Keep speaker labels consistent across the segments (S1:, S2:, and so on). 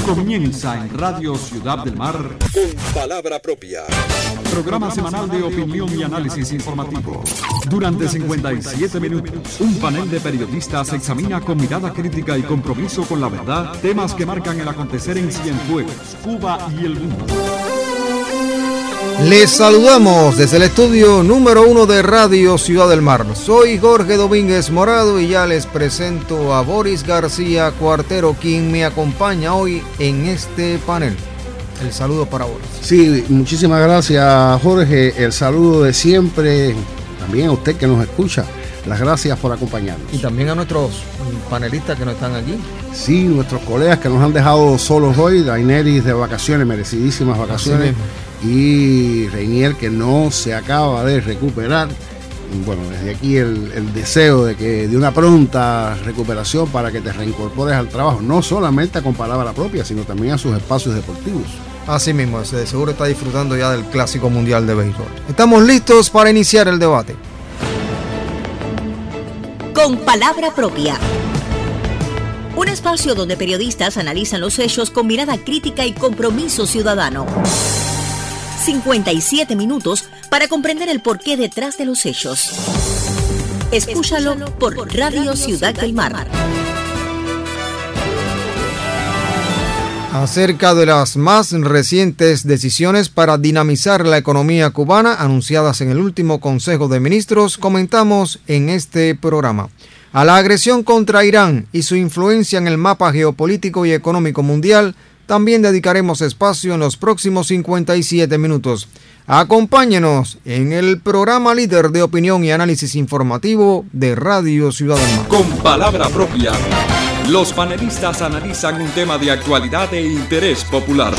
S1: Comienza en Radio Ciudad del Mar
S2: con palabra propia.
S1: Programa semanal de opinión y análisis informativo. Durante 57 minutos, un panel de periodistas examina con mirada crítica y compromiso con la verdad temas que marcan el acontecer en Cienfuegos, Cuba y el mundo.
S3: Les saludamos desde el estudio número 1 de Radio Ciudad del Mar. Soy Jorge Domínguez Morado y ya les presento a Boris García Cuartero, quien me acompaña hoy en este panel. El saludo para Boris.
S4: Sí, muchísimas gracias, Jorge. El saludo de siempre, también a usted que nos escucha. Las gracias por acompañarnos.
S3: Y también a nuestros panelistas que no están aquí.
S4: Sí, nuestros colegas que nos han dejado solos hoy. Daineris de vacaciones, merecidísimas vacaciones. Y Reinier, que no se acaba de recuperar. Bueno, desde aquí el deseo de una pronta recuperación para que te reincorpores al trabajo, no solamente con palabra propia, sino también a sus espacios deportivos.
S3: Así mismo, de seguro está disfrutando ya del Clásico Mundial de Béisbol. Estamos listos para iniciar el debate.
S5: Con palabra propia. Un espacio donde periodistas analizan los hechos con mirada crítica y compromiso ciudadano. 57 minutos para comprender el porqué detrás de los hechos. Escúchalo por Radio Ciudad del Mar.
S3: Acerca de las más recientes decisiones para dinamizar la economía cubana anunciadas en el último Consejo de Ministros, comentamos en este programa. A la agresión contra Irán y su influencia en el mapa geopolítico y económico mundial, también dedicaremos espacio en los próximos 57 minutos. Acompáñenos en el programa líder de opinión y análisis informativo de Radio Ciudad del Mar.
S1: Con palabra propia, los panelistas analizan un tema de actualidad e interés popular.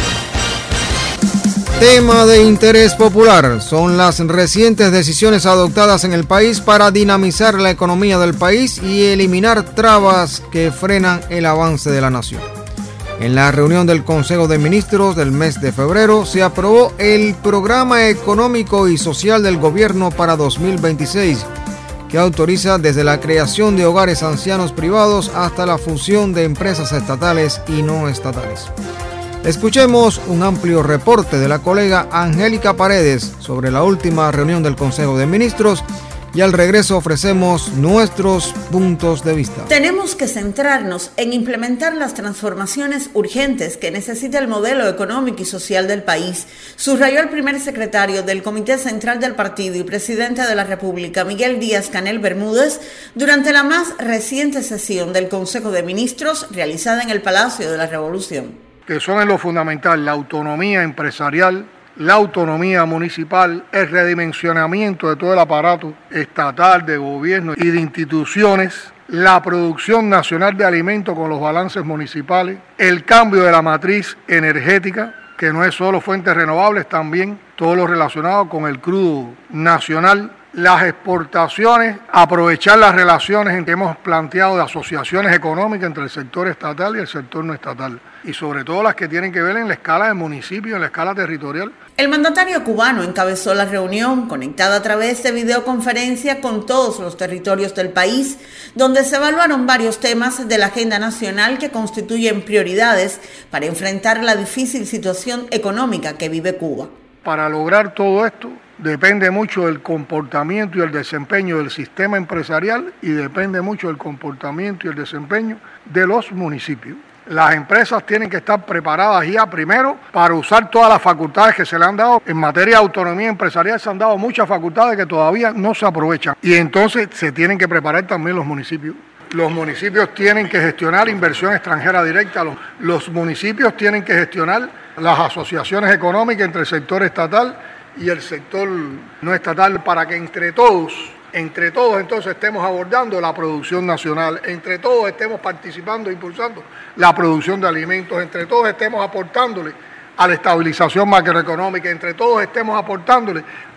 S3: Tema de interés popular son las recientes decisiones adoptadas en el país para dinamizar la economía del país y eliminar trabas que frenan el avance de la nación. En la reunión del Consejo de Ministros del mes de febrero se aprobó el Programa Económico y Social del Gobierno para 2026, que autoriza desde la creación de hogares ancianos privados hasta la fusión de empresas estatales y no estatales. Escuchemos un amplio reporte de la colega Angélica Paredes sobre la última reunión del Consejo de Ministros y al regreso ofrecemos nuestros puntos de vista.
S6: Tenemos que centrarnos en implementar las transformaciones urgentes que necesita el modelo económico y social del país, subrayó el primer secretario del Comité Central del Partido y presidente de la República, Miguel Díaz-Canel Bermúdez, durante la más reciente sesión del Consejo de Ministros realizada en el Palacio de la Revolución.
S7: Que son en lo fundamental la autonomía empresarial, la autonomía municipal, el redimensionamiento de todo el aparato estatal, de gobierno y de instituciones, la producción nacional de alimentos con los balances municipales, el cambio de la matriz energética, que no es solo fuentes renovables, también todo lo relacionado con el crudo nacional, las exportaciones, aprovechar las relaciones que hemos planteado de asociaciones económicas entre el sector estatal y el sector no estatal, y sobre todo las que tienen que ver en la escala del municipio, en la escala territorial.
S6: El mandatario cubano encabezó la reunión, conectada a través de videoconferencia con todos los territorios del país, donde se evaluaron varios temas de la agenda nacional que constituyen prioridades para enfrentar la difícil situación económica que vive Cuba.
S7: Para lograr todo esto, depende mucho del comportamiento y el desempeño del sistema empresarial y depende mucho del comportamiento y el desempeño de los municipios. Las empresas tienen que estar preparadas ya primero para usar todas las facultades que se le han dado. En materia de autonomía empresarial se han dado muchas facultades que todavía no se aprovechan. Y entonces se tienen que preparar también los municipios. Los municipios tienen que gestionar inversión extranjera directa. Los municipios tienen que gestionar las asociaciones económicas entre el sector estatal y el sector no estatal para que entre todos entonces estemos abordando la producción nacional, entre todos estemos participando e impulsando la producción de alimentos, entre todos estemos aportándole a la estabilización macroeconómica, entre todos estemos aportándole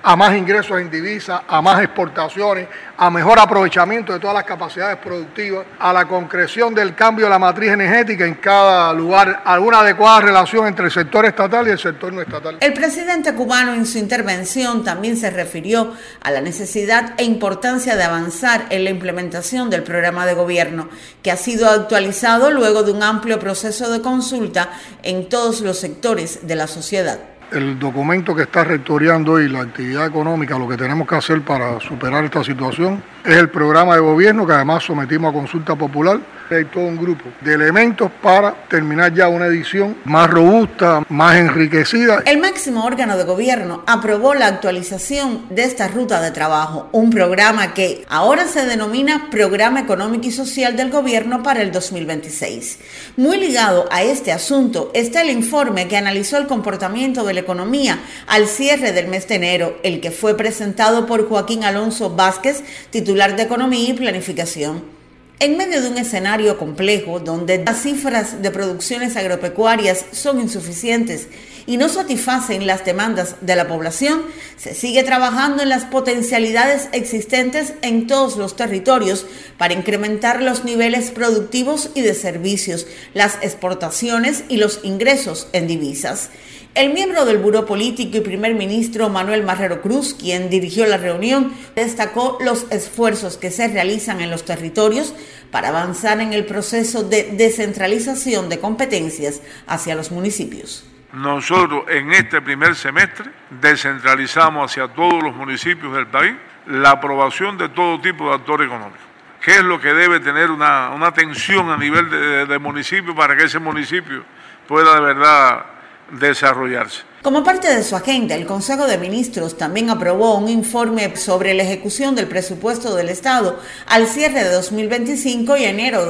S7: a más ingresos en divisas, a más exportaciones, a mejor aprovechamiento de todas las capacidades productivas, a la concreción del cambio de la matriz energética en cada lugar, a una adecuada relación entre el sector estatal y el sector no estatal.
S6: El presidente cubano en su intervención también se refirió a la necesidad e importancia de avanzar en la implementación del programa de gobierno, que ha sido actualizado luego de un amplio proceso de consulta en todos los sectores de la sociedad.
S7: El documento que está rectoreando hoy la actividad económica, lo que tenemos que hacer para superar esta situación, es el programa de gobierno que además sometimos a consulta popular. Hay todo un grupo de elementos para terminar ya una edición más robusta, más enriquecida.
S6: El máximo órgano de gobierno aprobó la actualización de esta ruta de trabajo, un programa que ahora se denomina Programa Económico y Social del Gobierno para el 2026. Muy ligado a este asunto está el informe que analizó el comportamiento de la economía al cierre del mes de enero, el que fue presentado por Joaquín Alonso Vázquez, titular de Economía y Planificación. En medio de un escenario complejo donde las cifras de producciones agropecuarias son insuficientes y no satisfacen las demandas de la población, se sigue trabajando en las potencialidades existentes en todos los territorios para incrementar los niveles productivos y de servicios, las exportaciones y los ingresos en divisas. El miembro del Buró Político y primer ministro Manuel Marrero Cruz, quien dirigió la reunión, destacó los esfuerzos que se realizan en los territorios para avanzar en el proceso de descentralización de competencias hacia los municipios.
S8: Nosotros en este primer semestre descentralizamos hacia todos los municipios del país la aprobación de todo tipo de actores económicos. ¿Qué es lo que debe tener una atención a nivel de municipio para que ese municipio pueda de verdad desarrollarse?
S6: Como parte de su agenda, el Consejo de Ministros también aprobó un informe sobre la ejecución del presupuesto del Estado al cierre de 2025 y enero de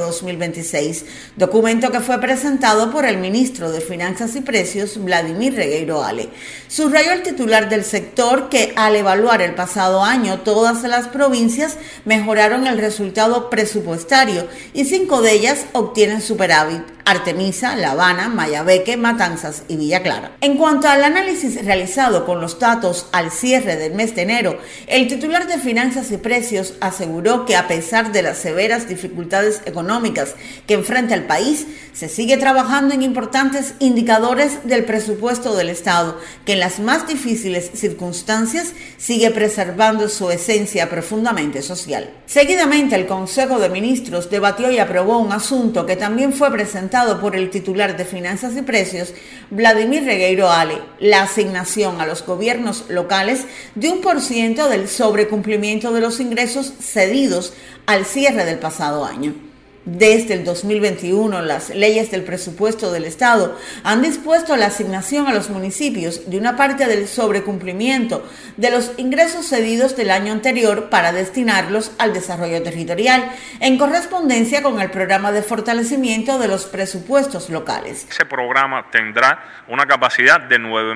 S6: 2026, documento que fue presentado por el ministro de Finanzas y Precios, Vladimir Regueiro Ale. Subrayó el titular del sector que al evaluar el pasado año todas las provincias mejoraron el resultado presupuestario y 5 de ellas obtienen superávit: Artemisa, La Habana, Mayabeque, Matanzas y Villa Clara. En cuanto al análisis realizado con los datos al cierre del mes de enero, el titular de Finanzas y Precios aseguró que a pesar de las severas dificultades económicas que enfrenta el país, se sigue trabajando en importantes indicadores del presupuesto del Estado, que en las más difíciles circunstancias sigue preservando su esencia profundamente social. Seguidamente, el Consejo de Ministros debatió y aprobó un asunto que también fue presentado por el titular de Finanzas y Precios, Vladimir Regueiro Ale: la asignación a los gobiernos locales de 1% del sobrecumplimiento de los ingresos cedidos al cierre del pasado año. Desde el 2021, las leyes del presupuesto del Estado han dispuesto la asignación a los municipios de una parte del sobrecumplimiento de los ingresos cedidos del año anterior para destinarlos al desarrollo territorial, en correspondencia con el programa de fortalecimiento de los presupuestos locales.
S9: Ese programa tendrá una capacidad de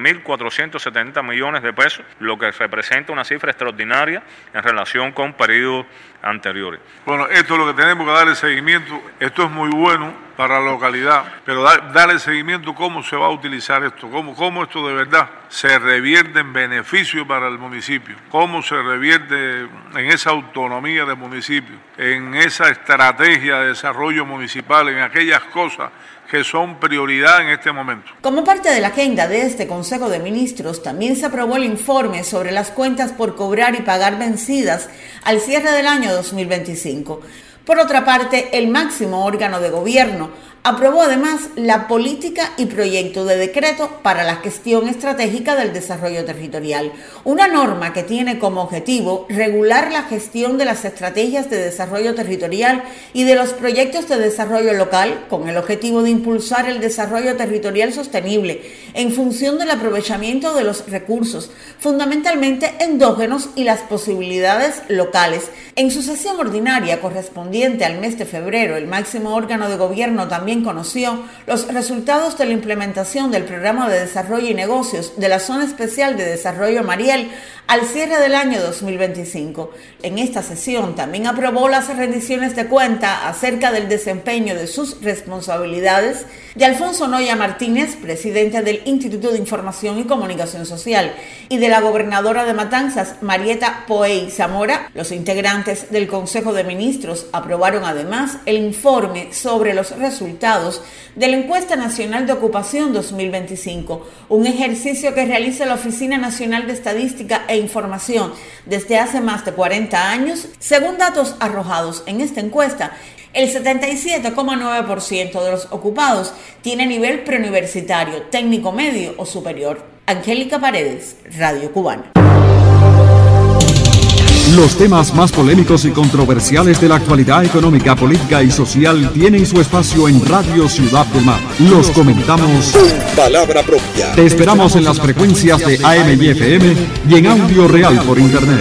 S9: 9.470 millones de pesos, lo que representa una cifra extraordinaria en relación con periodos anteriores.
S8: Bueno, esto es lo que tenemos que darle seguimiento. Esto es muy bueno para la localidad, pero darle seguimiento cómo se va a utilizar esto, cómo esto de verdad se revierte en beneficio para el municipio, cómo se revierte en esa autonomía del municipio, en esa estrategia de desarrollo municipal, en aquellas cosas que son prioridad en este momento.
S6: Como parte de la agenda de este Consejo de Ministros, también se aprobó el informe sobre las cuentas por cobrar y pagar vencidas al cierre del año 2025. Por otra parte, el máximo órgano de gobierno aprobó además la política y proyecto de decreto para la gestión estratégica del desarrollo territorial, una norma que tiene como objetivo regular la gestión de las estrategias de desarrollo territorial y de los proyectos de desarrollo local, con el objetivo de impulsar el desarrollo territorial sostenible en función del aprovechamiento de los recursos, fundamentalmente endógenos, y las posibilidades locales. En su sesión ordinaria correspondiente al mes de febrero, el máximo órgano de gobierno también también conoció los resultados de la implementación del Programa de Desarrollo y Negocios de la Zona Especial de Desarrollo Mariel al cierre del año 2025. En esta sesión también aprobó las rendiciones de cuenta acerca del desempeño de sus responsabilidades de Alfonso Noya Martínez, presidente del Instituto de Información y Comunicación Social, y de la gobernadora de Matanzas, Marieta Poey Zamora. Los integrantes del Consejo de Ministros aprobaron además el informe sobre los resultados de la Encuesta Nacional de Ocupación 2025, un ejercicio que realiza la Oficina Nacional de Estadística e Información desde hace más de 40 años. Según datos arrojados en esta encuesta, el 77,9% de los ocupados tiene nivel preuniversitario, técnico medio o superior. Angélica Paredes, Radio Cubana.
S1: Los temas más polémicos y controversiales de la actualidad económica, política y social tienen su espacio en Radio Ciudad del Mar. Los comentamos
S2: Palabra Propia.
S1: Te esperamos en las frecuencias de AM y FM y en audio real por Internet.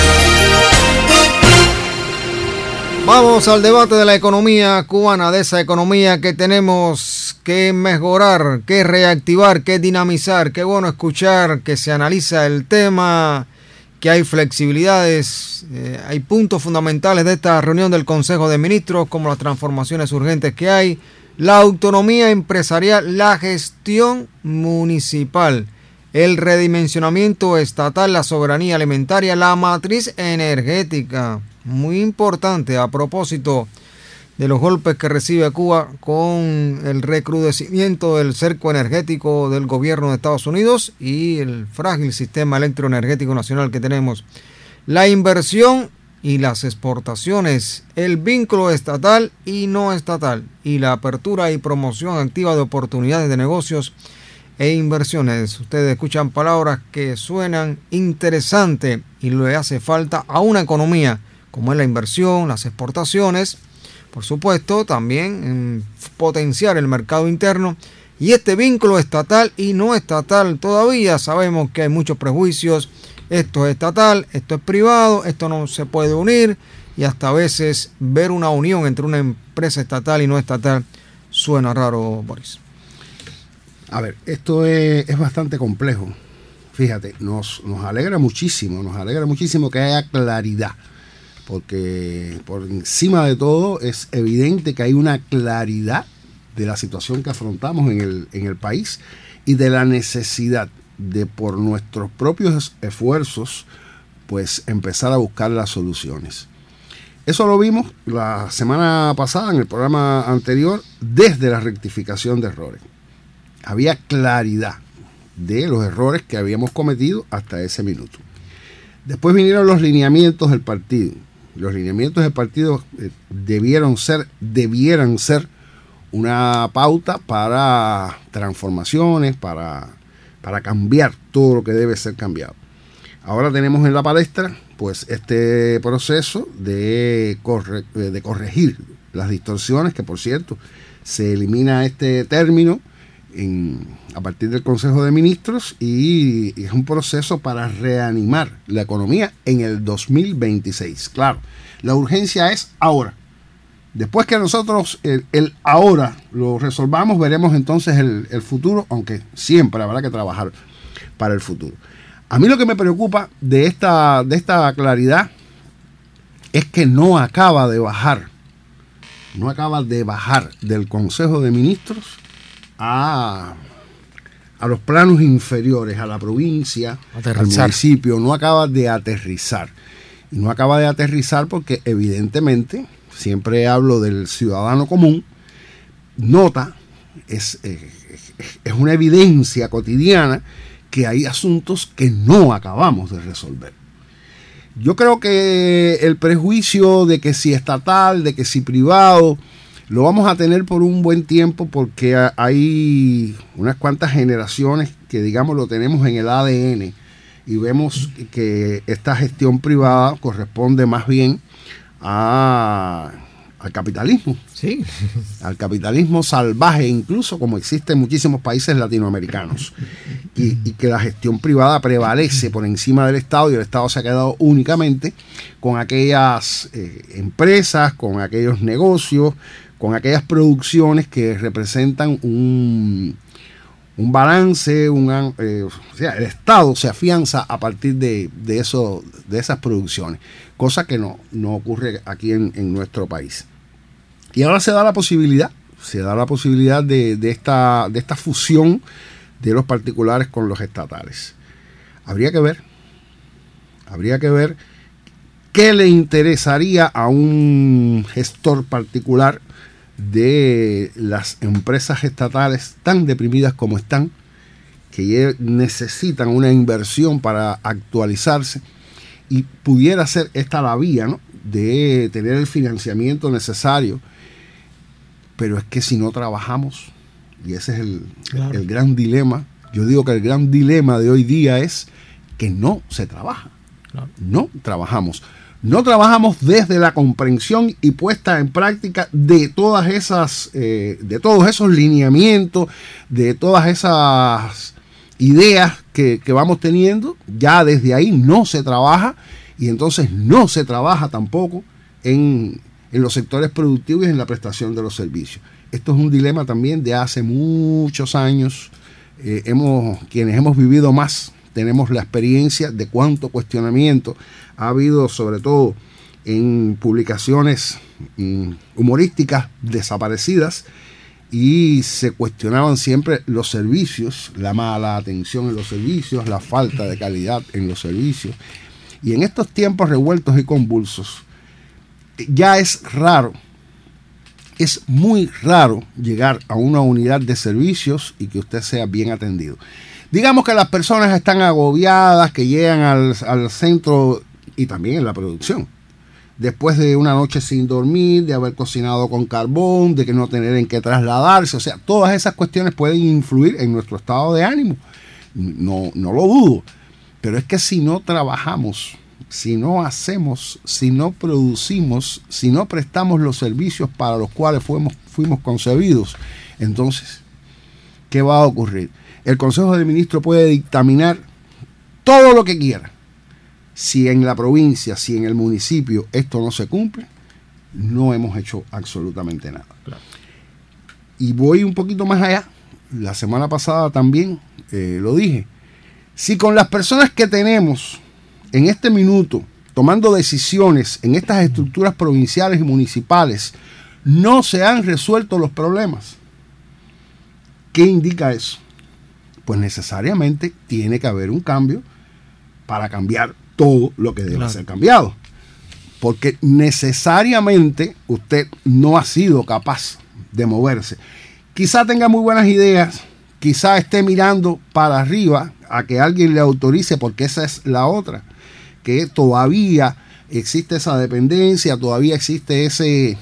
S3: Vamos al debate de la economía cubana, de esa economía que tenemos que mejorar, que reactivar, que dinamizar. Qué bueno escuchar que se analiza el tema, que hay flexibilidades, hay puntos fundamentales de esta reunión del Consejo de Ministros, como las transformaciones urgentes que hay, la autonomía empresarial, la gestión municipal, el redimensionamiento estatal, la soberanía alimentaria, la matriz energética. Muy importante a propósito de los golpes que recibe Cuba con el recrudecimiento del cerco energético del gobierno de Estados Unidos y el frágil sistema electroenergético nacional que tenemos. La inversión y las exportaciones, el vínculo estatal y no estatal, y la apertura y promoción activa de oportunidades de negocios e inversiones. Ustedes escuchan palabras que suenan interesantes y le hace falta a una economía como es la inversión, las exportaciones, por supuesto, también potenciar el mercado interno y este vínculo estatal y no estatal. Todavía sabemos que hay muchos prejuicios, esto es estatal, esto es privado, esto no se puede unir, y hasta a veces ver una unión entre una empresa estatal y no estatal suena raro, Boris.
S4: A ver, esto es bastante complejo. Fíjate, nos alegra muchísimo que haya claridad, porque por encima de todo es evidente que hay una claridad de la situación que afrontamos en el país y de la necesidad de, por nuestros propios esfuerzos, pues empezar a buscar las soluciones. Eso lo vimos la semana pasada en el programa anterior, desde la rectificación de errores. Había claridad de los errores que habíamos cometido hasta ese minuto. Después vinieron los lineamientos del partido. Los lineamientos del partido debieran ser una pauta para transformaciones, para cambiar todo lo que debe ser cambiado. Ahora tenemos en la palestra pues este proceso de corregir las distorsiones, que por cierto se elimina este término a partir del Consejo de Ministros, y es un proceso para reanimar la economía en el 2026. Claro, la urgencia es ahora. Después que nosotros el ahora lo resolvamos, veremos entonces el futuro, aunque siempre habrá que trabajar para el futuro. A mí lo que me preocupa de esta claridad es que no acaba de bajar del Consejo de Ministros a los planos inferiores, a la provincia, al municipio. No acaba de aterrizar. Y no acaba de aterrizar porque evidentemente, siempre hablo del ciudadano común, nota, es una evidencia cotidiana que hay asuntos que no acabamos de resolver. Yo creo que el prejuicio de que si estatal, de que si privado, lo vamos a tener por un buen tiempo, porque hay unas cuantas generaciones que, digamos, lo tenemos en el ADN y vemos que esta gestión privada corresponde más bien al capitalismo. Sí. Al capitalismo salvaje, incluso como existe en muchísimos países latinoamericanos. Y que la gestión privada prevalece por encima del Estado, y el Estado se ha quedado únicamente con aquellas empresas, con aquellos negocios, con aquellas producciones que representan un balance, o sea, el Estado se afianza a partir de esas producciones, cosa que no ocurre aquí en nuestro país. Y ahora se da la posibilidad de esta fusión de los particulares con los estatales. Habría que ver qué le interesaría a un gestor particular de las empresas estatales tan deprimidas como están, que necesitan una inversión para actualizarse, y pudiera ser esta la vía, ¿no?, de tener el financiamiento necesario. Pero es que si no trabajamos, y ese es el gran dilema, yo digo que el gran dilema de hoy día es que no se trabaja. Claro. No trabajamos desde la comprensión y puesta en práctica de todas esas, de todos esos lineamientos, de todas esas ideas que vamos teniendo. Ya desde ahí no se trabaja, y entonces no se trabaja tampoco en los sectores productivos y en la prestación de los servicios. Esto es un dilema también de hace muchos años. Quienes hemos vivido más tenemos la experiencia de cuánto cuestionamiento ha habido, sobre todo en publicaciones humorísticas desaparecidas, y se cuestionaban siempre los servicios, la mala atención en los servicios, la falta de calidad en los servicios. Y en estos tiempos revueltos y convulsos, ya es muy raro llegar a una unidad de servicios y que usted sea bien atendido. Digamos que las personas están agobiadas, que llegan al centro, y también en la producción, después de una noche sin dormir, de haber cocinado con carbón, de que no tener en qué trasladarse. O sea, todas esas cuestiones pueden influir en nuestro estado de ánimo. No lo dudo. Pero es que si no trabajamos, si no hacemos, si no producimos, si no prestamos los servicios para los cuales fuimos concebidos, entonces, ¿qué va a ocurrir? El Consejo de Ministros puede dictaminar todo lo que quiera. Si en la provincia, si en el municipio esto no se cumple, no hemos hecho absolutamente nada. Claro. Y voy un poquito más allá. La semana pasada también lo dije. Si con las personas que tenemos en este minuto tomando decisiones en estas estructuras provinciales y municipales no se han resuelto los problemas, ¿qué indica eso? Pues necesariamente tiene que haber un cambio para cambiar todo lo que debe ser cambiado. Porque necesariamente usted no ha sido capaz de moverse. Quizá tenga muy buenas ideas, quizá esté mirando para arriba a que alguien le autorice, porque esa es la otra, que todavía existe esa dependencia, todavía existe ese...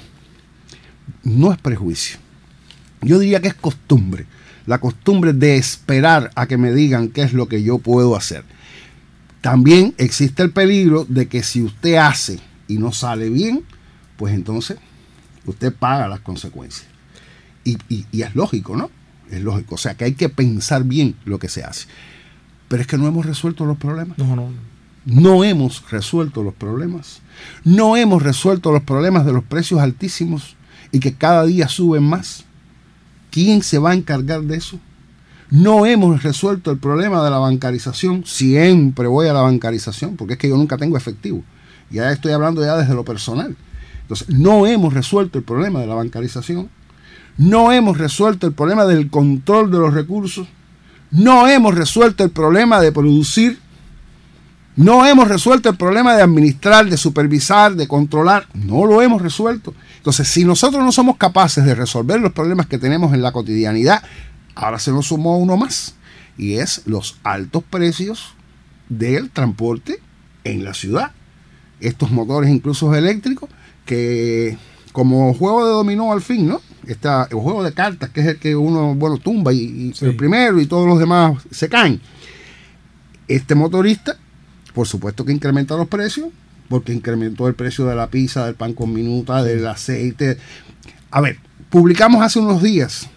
S4: No es prejuicio, yo diría que es costumbre, la costumbre de esperar a que me digan qué es lo que yo puedo hacer. También existe el peligro de que si usted hace y no sale bien, pues entonces usted paga las consecuencias. Y es lógico, ¿no? Es lógico. O sea, que hay que pensar bien lo que se hace. Pero es que no hemos resuelto los problemas. No hemos resuelto los problemas. No hemos resuelto los problemas de los precios altísimos y que cada día suben más. ¿Quién se va a encargar de eso? No hemos resuelto el problema de la bancarización. Siempre voy a la bancarización porque es que yo nunca tengo efectivo. Ya estoy hablando ya desde lo personal. Entonces, no hemos resuelto el problema de la bancarización. No hemos resuelto el problema del control de los recursos. No hemos resuelto el problema de producir. No hemos resuelto el problema de administrar, de supervisar, de controlar. No lo hemos resuelto. Entonces, si nosotros no somos capaces de resolver los problemas que tenemos en la cotidianidad, ahora se nos sumó uno más, y es los altos precios del transporte en la ciudad. Estos motores incluso eléctricos que, como juego de dominó al fin, ¿no? El juego de cartas, que es el que uno, tumba y sí, el primero y todos los demás se caen. Este motorista, por supuesto que incrementa los precios, porque incrementó el precio de la pizza, del pan con minuta, del aceite. A ver, publicamos hace unos días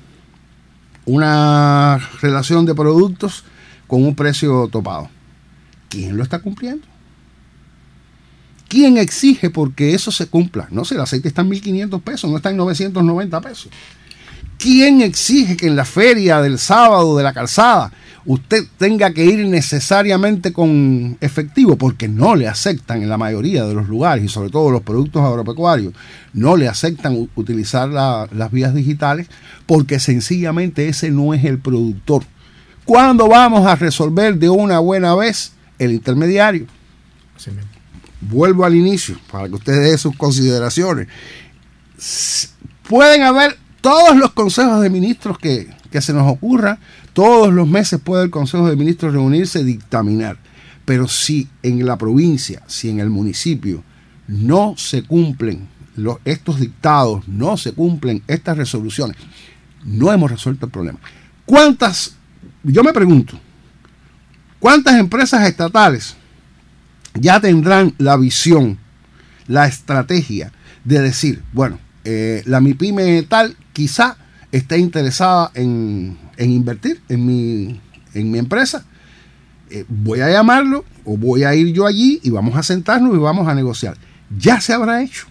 S4: una relación de productos con un precio topado. ¿Quién lo está cumpliendo? ¿Quién exige porque eso se cumpla? No sé, el aceite está en 1.500 pesos, no está en 990 pesos. ¿Quién exige que en la feria del sábado de la calzada usted tenga que ir necesariamente con efectivo? Porque no le aceptan en la mayoría de los lugares, y sobre todo los productos agropecuarios, no le aceptan utilizar las vías digitales, porque sencillamente ese no es el productor. ¿Cuándo vamos a resolver de una buena vez el intermediario?
S3: Así mismo.
S4: Vuelvo al inicio para que usted dé sus consideraciones. Pueden haber todos los consejos de ministros que se nos ocurra, todos los meses puede el Consejo de Ministros reunirse y dictaminar, pero si en la provincia, si en el municipio no se cumplen estos dictados, no se cumplen estas resoluciones, no hemos resuelto el problema. Yo me pregunto, ¿cuántas empresas estatales ya tendrán la visión, la estrategia de decir, bueno, la MIPYME tal quizá esté interesada en invertir en mi empresa? Voy a llamarlo o voy a ir yo allí y vamos a sentarnos y vamos a negociar. ¿Ya se habrá hecho?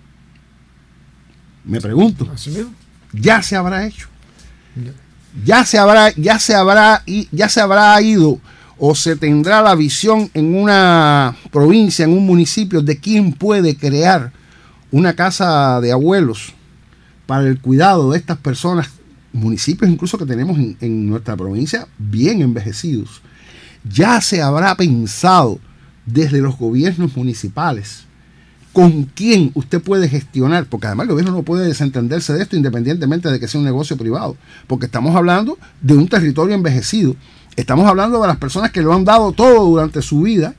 S4: Me pregunto. ¿Ya se habrá hecho? ¿Ya se habrá ido o se tendrá la visión en una provincia, en un municipio, de quién puede crear una casa de abuelos para el cuidado de estas personas, municipios incluso que tenemos en nuestra provincia bien envejecidos? Ya se habrá pensado desde los gobiernos municipales con quién usted puede gestionar, porque además el gobierno no puede desentenderse de esto independientemente de que sea un negocio privado, porque estamos hablando de un territorio envejecido, estamos hablando de las personas que lo han dado todo durante su vida,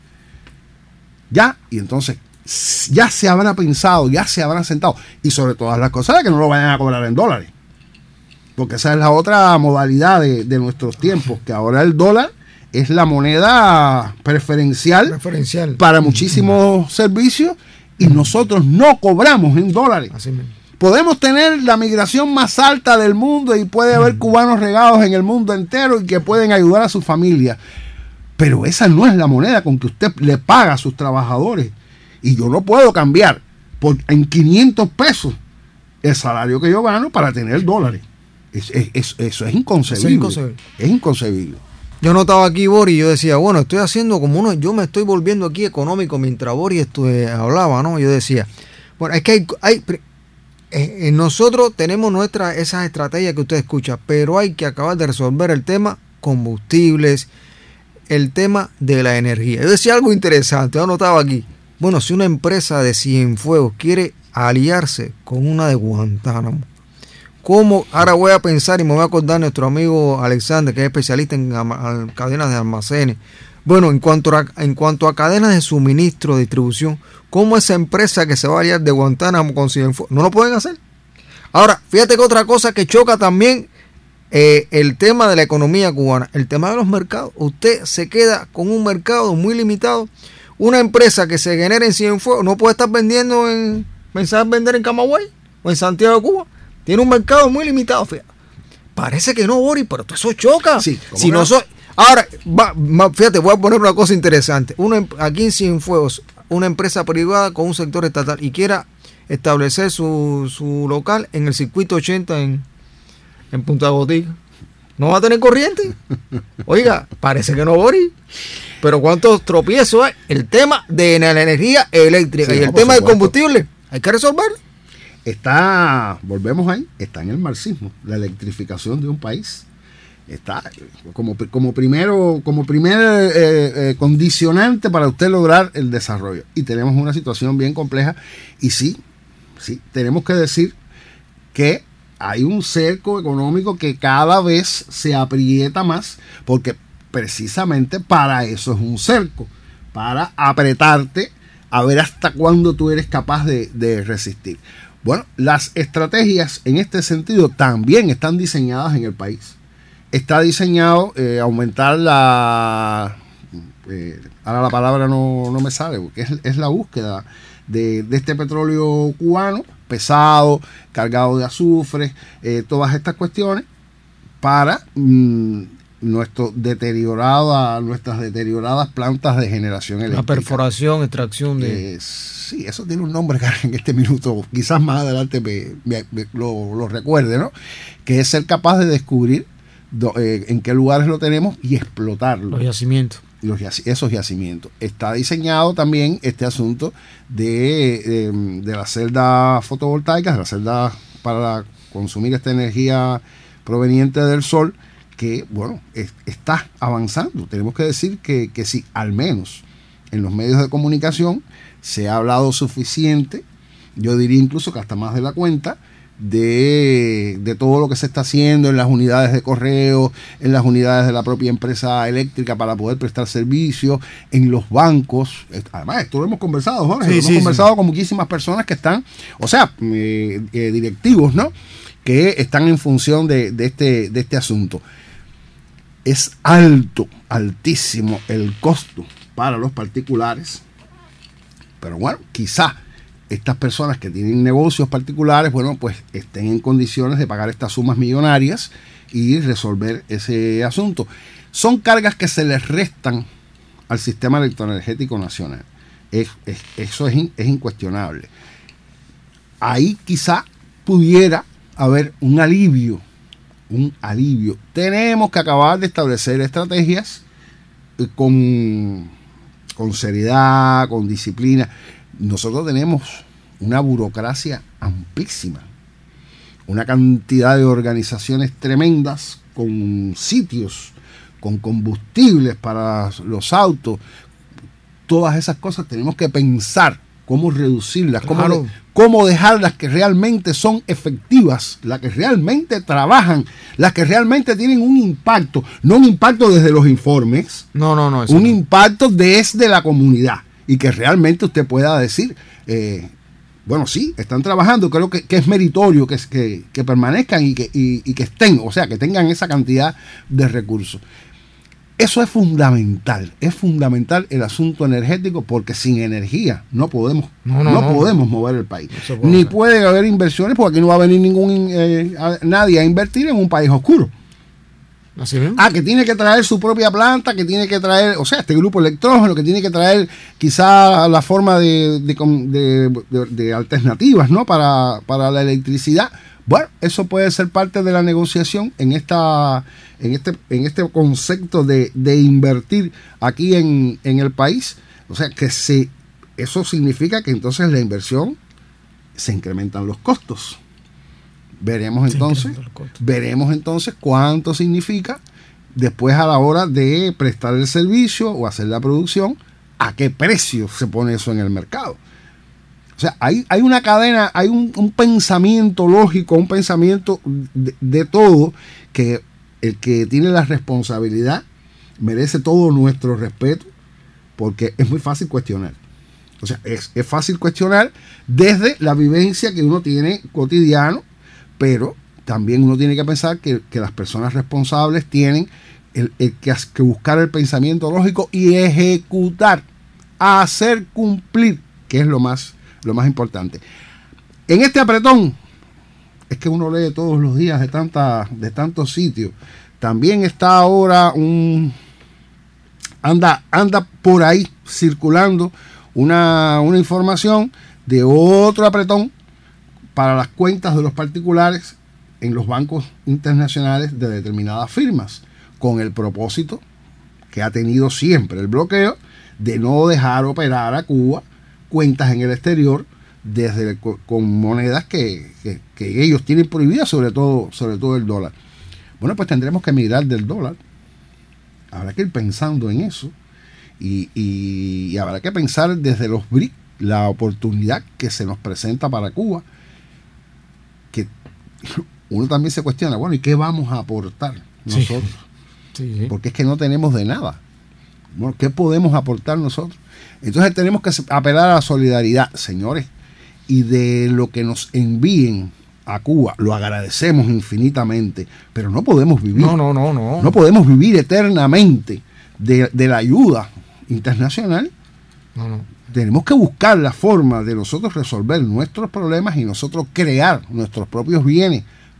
S4: y entonces ya se habrá pensado, ya se habrán sentado, y sobre todas las cosas de que no lo vayan a cobrar en dólares, porque esa es la otra modalidad de nuestros tiempos, que ahora el dólar es la moneda preferencial. Para muchísimos servicios, y nosotros no cobramos en dólares. Así mismo. Podemos tener la migración más alta del mundo y puede haber cubanos regados en el mundo entero y que pueden ayudar a su familia, pero esa no es la moneda con que usted le paga a sus trabajadores, y yo no puedo cambiar en 500 pesos el salario que yo gano para tener dólares. Eso es inconcebible. Es inconcebible.
S3: Yo notaba aquí, Boris, yo decía, bueno, estoy haciendo como yo me estoy volviendo aquí económico mientras Boris hablaba, ¿no? Yo decía, bueno, es que nosotros tenemos esas estrategias que usted escucha, pero hay que acabar de resolver el tema combustibles, el tema de la energía. Yo decía algo interesante, yo notaba aquí, bueno, si una empresa de Cienfuegos quiere aliarse con una de Guantánamo, ¿cómo? Ahora voy a pensar y me voy a acordar de nuestro amigo Alexander, que es especialista en cadenas de almacenes. Bueno, en cuanto a cadenas de suministro, distribución, ¿cómo esa empresa que se va a aliar de Guantánamo con Cienfuegos? No lo pueden hacer. Ahora, fíjate que otra cosa que choca también el tema de la economía cubana, el tema de los mercados. Usted se queda con un mercado muy limitado. Una empresa que se genera en Cienfuegos no puede estar vendiendo pensar vender en Camagüey o en Santiago de Cuba. Tiene un mercado muy limitado. Fíjate. Parece que no, Boris, pero eso choca. Sí, si no ahora, fíjate, voy a poner una cosa interesante. Aquí en Cienfuegos, una empresa privada con un sector estatal y quiera establecer su local en el circuito 80 en Punta Gotica, ¿no va a tener corriente? Oiga, parece que no, Boris. Pero cuántos tropiezos hay. El tema de la energía eléctrica y el tema del combustible, hay que resolverlo.
S4: Volvemos ahí, está en el marxismo, la electrificación de un país. Está como primer condicionante para usted lograr el desarrollo. Y tenemos una situación bien compleja. Y sí, tenemos que decir que hay un cerco económico que cada vez se aprieta más, porque precisamente para eso es un cerco, para apretarte a ver hasta cuándo tú eres capaz de resistir. Bueno, las estrategias en este sentido también están diseñadas en el país. Está diseñado aumentar ahora la palabra no me sale, porque es la búsqueda de este petróleo cubano, pesado, cargado de azufre, todas estas cuestiones, para nuestras deterioradas plantas de generación eléctrica.
S3: La perforación, extracción de...
S4: Sí, eso tiene un nombre que en este minuto, quizás más adelante lo recuerde, ¿no? Que es ser capaz de descubrir en qué lugares lo tenemos y explotarlo.
S3: Los yacimientos.
S4: Esos yacimientos. Está diseñado también este asunto de las celdas fotovoltaicas, de las celdas para consumir esta energía proveniente del sol, que, bueno, está avanzando. Tenemos que decir que sí, al menos en los medios de comunicación se ha hablado suficiente, yo diría incluso que hasta más de la cuenta, de todo lo que se está haciendo en las unidades de correo, en las unidades de la propia empresa eléctrica para poder prestar servicios, en los bancos. Además, esto lo hemos conversado, Jorge, hemos conversado con muchísimas personas que están, directivos, ¿no?, que están en función de este asunto. Es altísimo el costo para los particulares, pero bueno, quizá estas personas que tienen negocios particulares, bueno, pues estén en condiciones de pagar estas sumas millonarias y resolver ese asunto. Son cargas que se les restan al sistema electroenergético nacional. Eso es incuestionable. Ahí quizá pudiera haber un alivio. Tenemos que acabar de establecer estrategias con seriedad, con disciplina. Nosotros tenemos una burocracia amplísima, una cantidad de organizaciones tremendas, con sitios, con combustibles para los autos. Todas esas cosas tenemos que pensar cómo reducirlas,
S3: claro,
S4: cómo dejarlas que realmente son efectivas, las que realmente trabajan, las que realmente tienen un impacto, no un impacto desde los informes, un impacto desde la comunidad, y que realmente usted pueda decir, bueno, sí, están trabajando, creo que es meritorio que permanezcan y que estén, o sea, que tengan esa cantidad de recursos. Eso es fundamental el asunto energético, porque sin energía no podemos mover el país. Ni puede haber inversiones, porque aquí no va a venir nadie a invertir en un país oscuro.
S3: ¿Así mismo?
S4: Que tiene que traer su propia planta, que tiene que traer, o sea, este grupo electrógeno, que tiene que traer quizá la forma de alternativas, ¿no?, para la electricidad. Bueno, eso puede ser parte de la negociación en este concepto de invertir aquí en el país. O sea, que eso significa que entonces la inversión se incrementan los costos. Veremos entonces cuánto significa después a la hora de prestar el servicio o hacer la producción, a qué precio se pone eso en el mercado. O sea, hay una cadena, hay un pensamiento lógico, un pensamiento de todo, que el que tiene la responsabilidad merece todo nuestro respeto, porque es muy fácil cuestionar. O sea, es fácil cuestionar desde la vivencia que uno tiene cotidiano, pero también uno tiene que pensar que las personas responsables tienen que buscar el pensamiento lógico y ejecutar, hacer cumplir, que es lo más importante. En este apretón, es que uno lee todos los días de tantos sitios. También está ahora anda por ahí circulando una información de otro apretón para las cuentas de los particulares en los bancos internacionales de determinadas firmas, con el propósito que ha tenido siempre el bloqueo de no dejar operar a Cuba cuentas en el exterior con monedas que ellos tienen prohibidas, sobre todo el dólar. Bueno, pues tendremos que migrar del dólar. Habrá que ir pensando en eso y habrá que pensar desde los BRIC la oportunidad que se nos presenta para Cuba, que uno también se cuestiona, bueno, ¿y qué vamos a aportar nosotros? Sí. Porque es que no tenemos de nada. Bueno, ¿qué podemos aportar nosotros? Entonces tenemos que apelar a la solidaridad, señores, y de lo que nos envíen a Cuba, lo agradecemos infinitamente, pero no podemos vivir. No podemos vivir eternamente de la ayuda internacional. Tenemos que buscar la forma de nosotros resolver nuestros problemas y nosotros crear nuestros propios bienes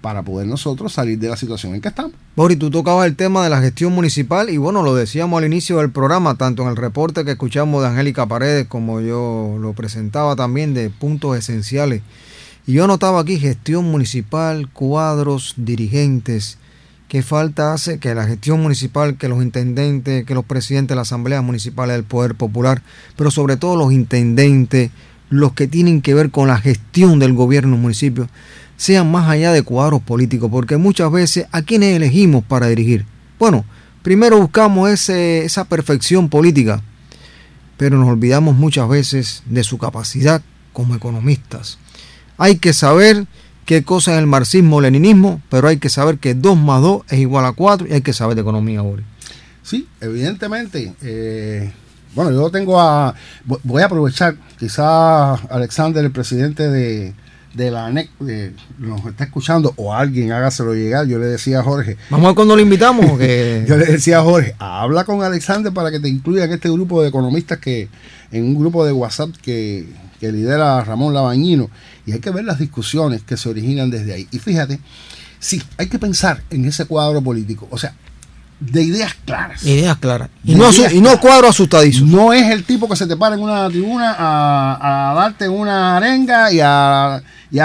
S4: para poder nosotros salir de la situación en que estamos.
S3: Boris, tú tocabas el tema de la gestión municipal y bueno, lo decíamos al inicio del programa, tanto en el reporte que escuchamos de Angélica Paredes como yo lo presentaba también de puntos esenciales. Y yo notaba aquí gestión municipal, cuadros, dirigentes. ¿Qué falta hace que la gestión municipal, que los intendentes, que los presidentes de las asambleas municipales del Poder Popular, pero sobre todo los intendentes, los que tienen que ver con la gestión del gobierno del municipio, sean más allá de cuadros políticos? Porque muchas veces, ¿a quiénes elegimos para dirigir? Bueno, primero buscamos esa perfección política, pero nos olvidamos muchas veces de su capacidad como economistas. Hay que saber qué cosa es el marxismo-leninismo, pero hay que saber que 2 más 2 es igual a 4 y hay que saber de economía, Boris.
S4: Sí, evidentemente. Bueno, yo voy a aprovechar, quizás Alexander, el presidente de la ANEC, nos está escuchando, o alguien hágaselo llegar. Yo le decía a Jorge.
S3: ¿Vamos a ver cuando lo invitamos? ¿O qué?
S4: Yo le decía a Jorge, habla con Alexander para que te incluya en este grupo de economistas en un grupo de WhatsApp que lidera Ramón Labañino, y hay que ver las discusiones que se originan desde ahí. Y fíjate, sí, hay que pensar en ese cuadro político, o sea, de ideas claras.
S3: Ideas claras. Y no cuadros asustadizos.
S4: No es el tipo que se te para en una tribuna a darte una arenga y a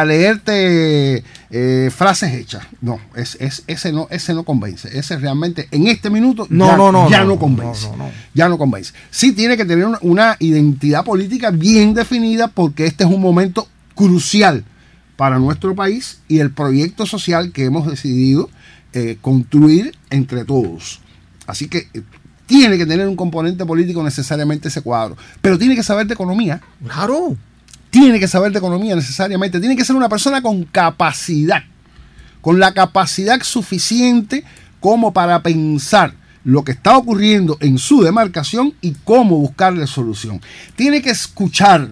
S4: leerte frases hechas. No, ese no convence. Ese realmente en este minuto ya no convence. Ya no convence. Sí tiene que tener una identidad política bien definida, porque este es un momento crucial para nuestro país y el proyecto social que hemos decidido construir entre todos. Así que tiene que tener un componente político necesariamente ese cuadro, pero tiene que saber de economía.
S3: Claro.
S4: Tiene que saber de economía necesariamente. Tiene que ser una persona con capacidad, con la capacidad suficiente como para pensar lo que está ocurriendo en su demarcación y cómo buscarle solución. Tiene que escuchar,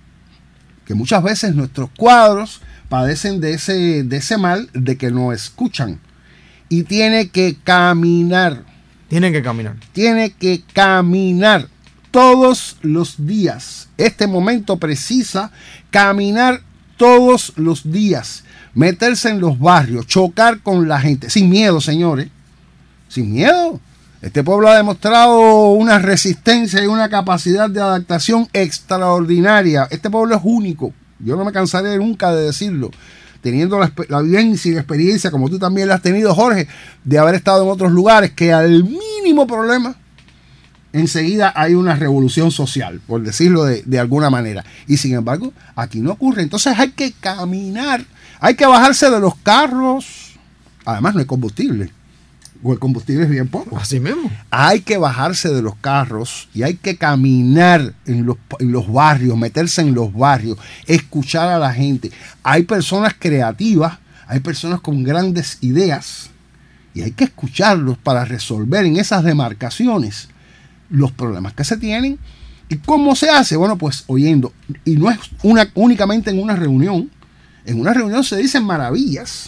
S4: que muchas veces nuestros cuadros padecen de ese mal de que no escuchan. Y tiene que caminar.
S3: Tiene que caminar
S4: todos los días. Este momento precisa caminar todos los días. Meterse en los barrios, chocar con la gente. Sin miedo, señores. Sin miedo. Este pueblo ha demostrado una resistencia y una capacidad de adaptación extraordinaria. Este pueblo es único. Yo no me cansaré nunca de decirlo. Teniendo la vivencia y la experiencia, como tú también la has tenido, Jorge, de haber estado en otros lugares, que al mínimo problema, enseguida hay una revolución social, por decirlo de alguna manera. Y sin embargo, aquí no ocurre. Entonces hay que caminar, hay que bajarse de los carros. Además, no hay combustible. O el combustible es bien poco.
S3: Así mismo.
S4: Hay que bajarse de los carros y hay que caminar en los barrios, meterse en los barrios, escuchar a la gente. Hay personas creativas, hay personas con grandes ideas y hay que escucharlos para resolver en esas demarcaciones los problemas que se tienen. ¿Y cómo se hace? Bueno, pues oyendo. Y no es únicamente en una reunión. En una reunión se dicen maravillas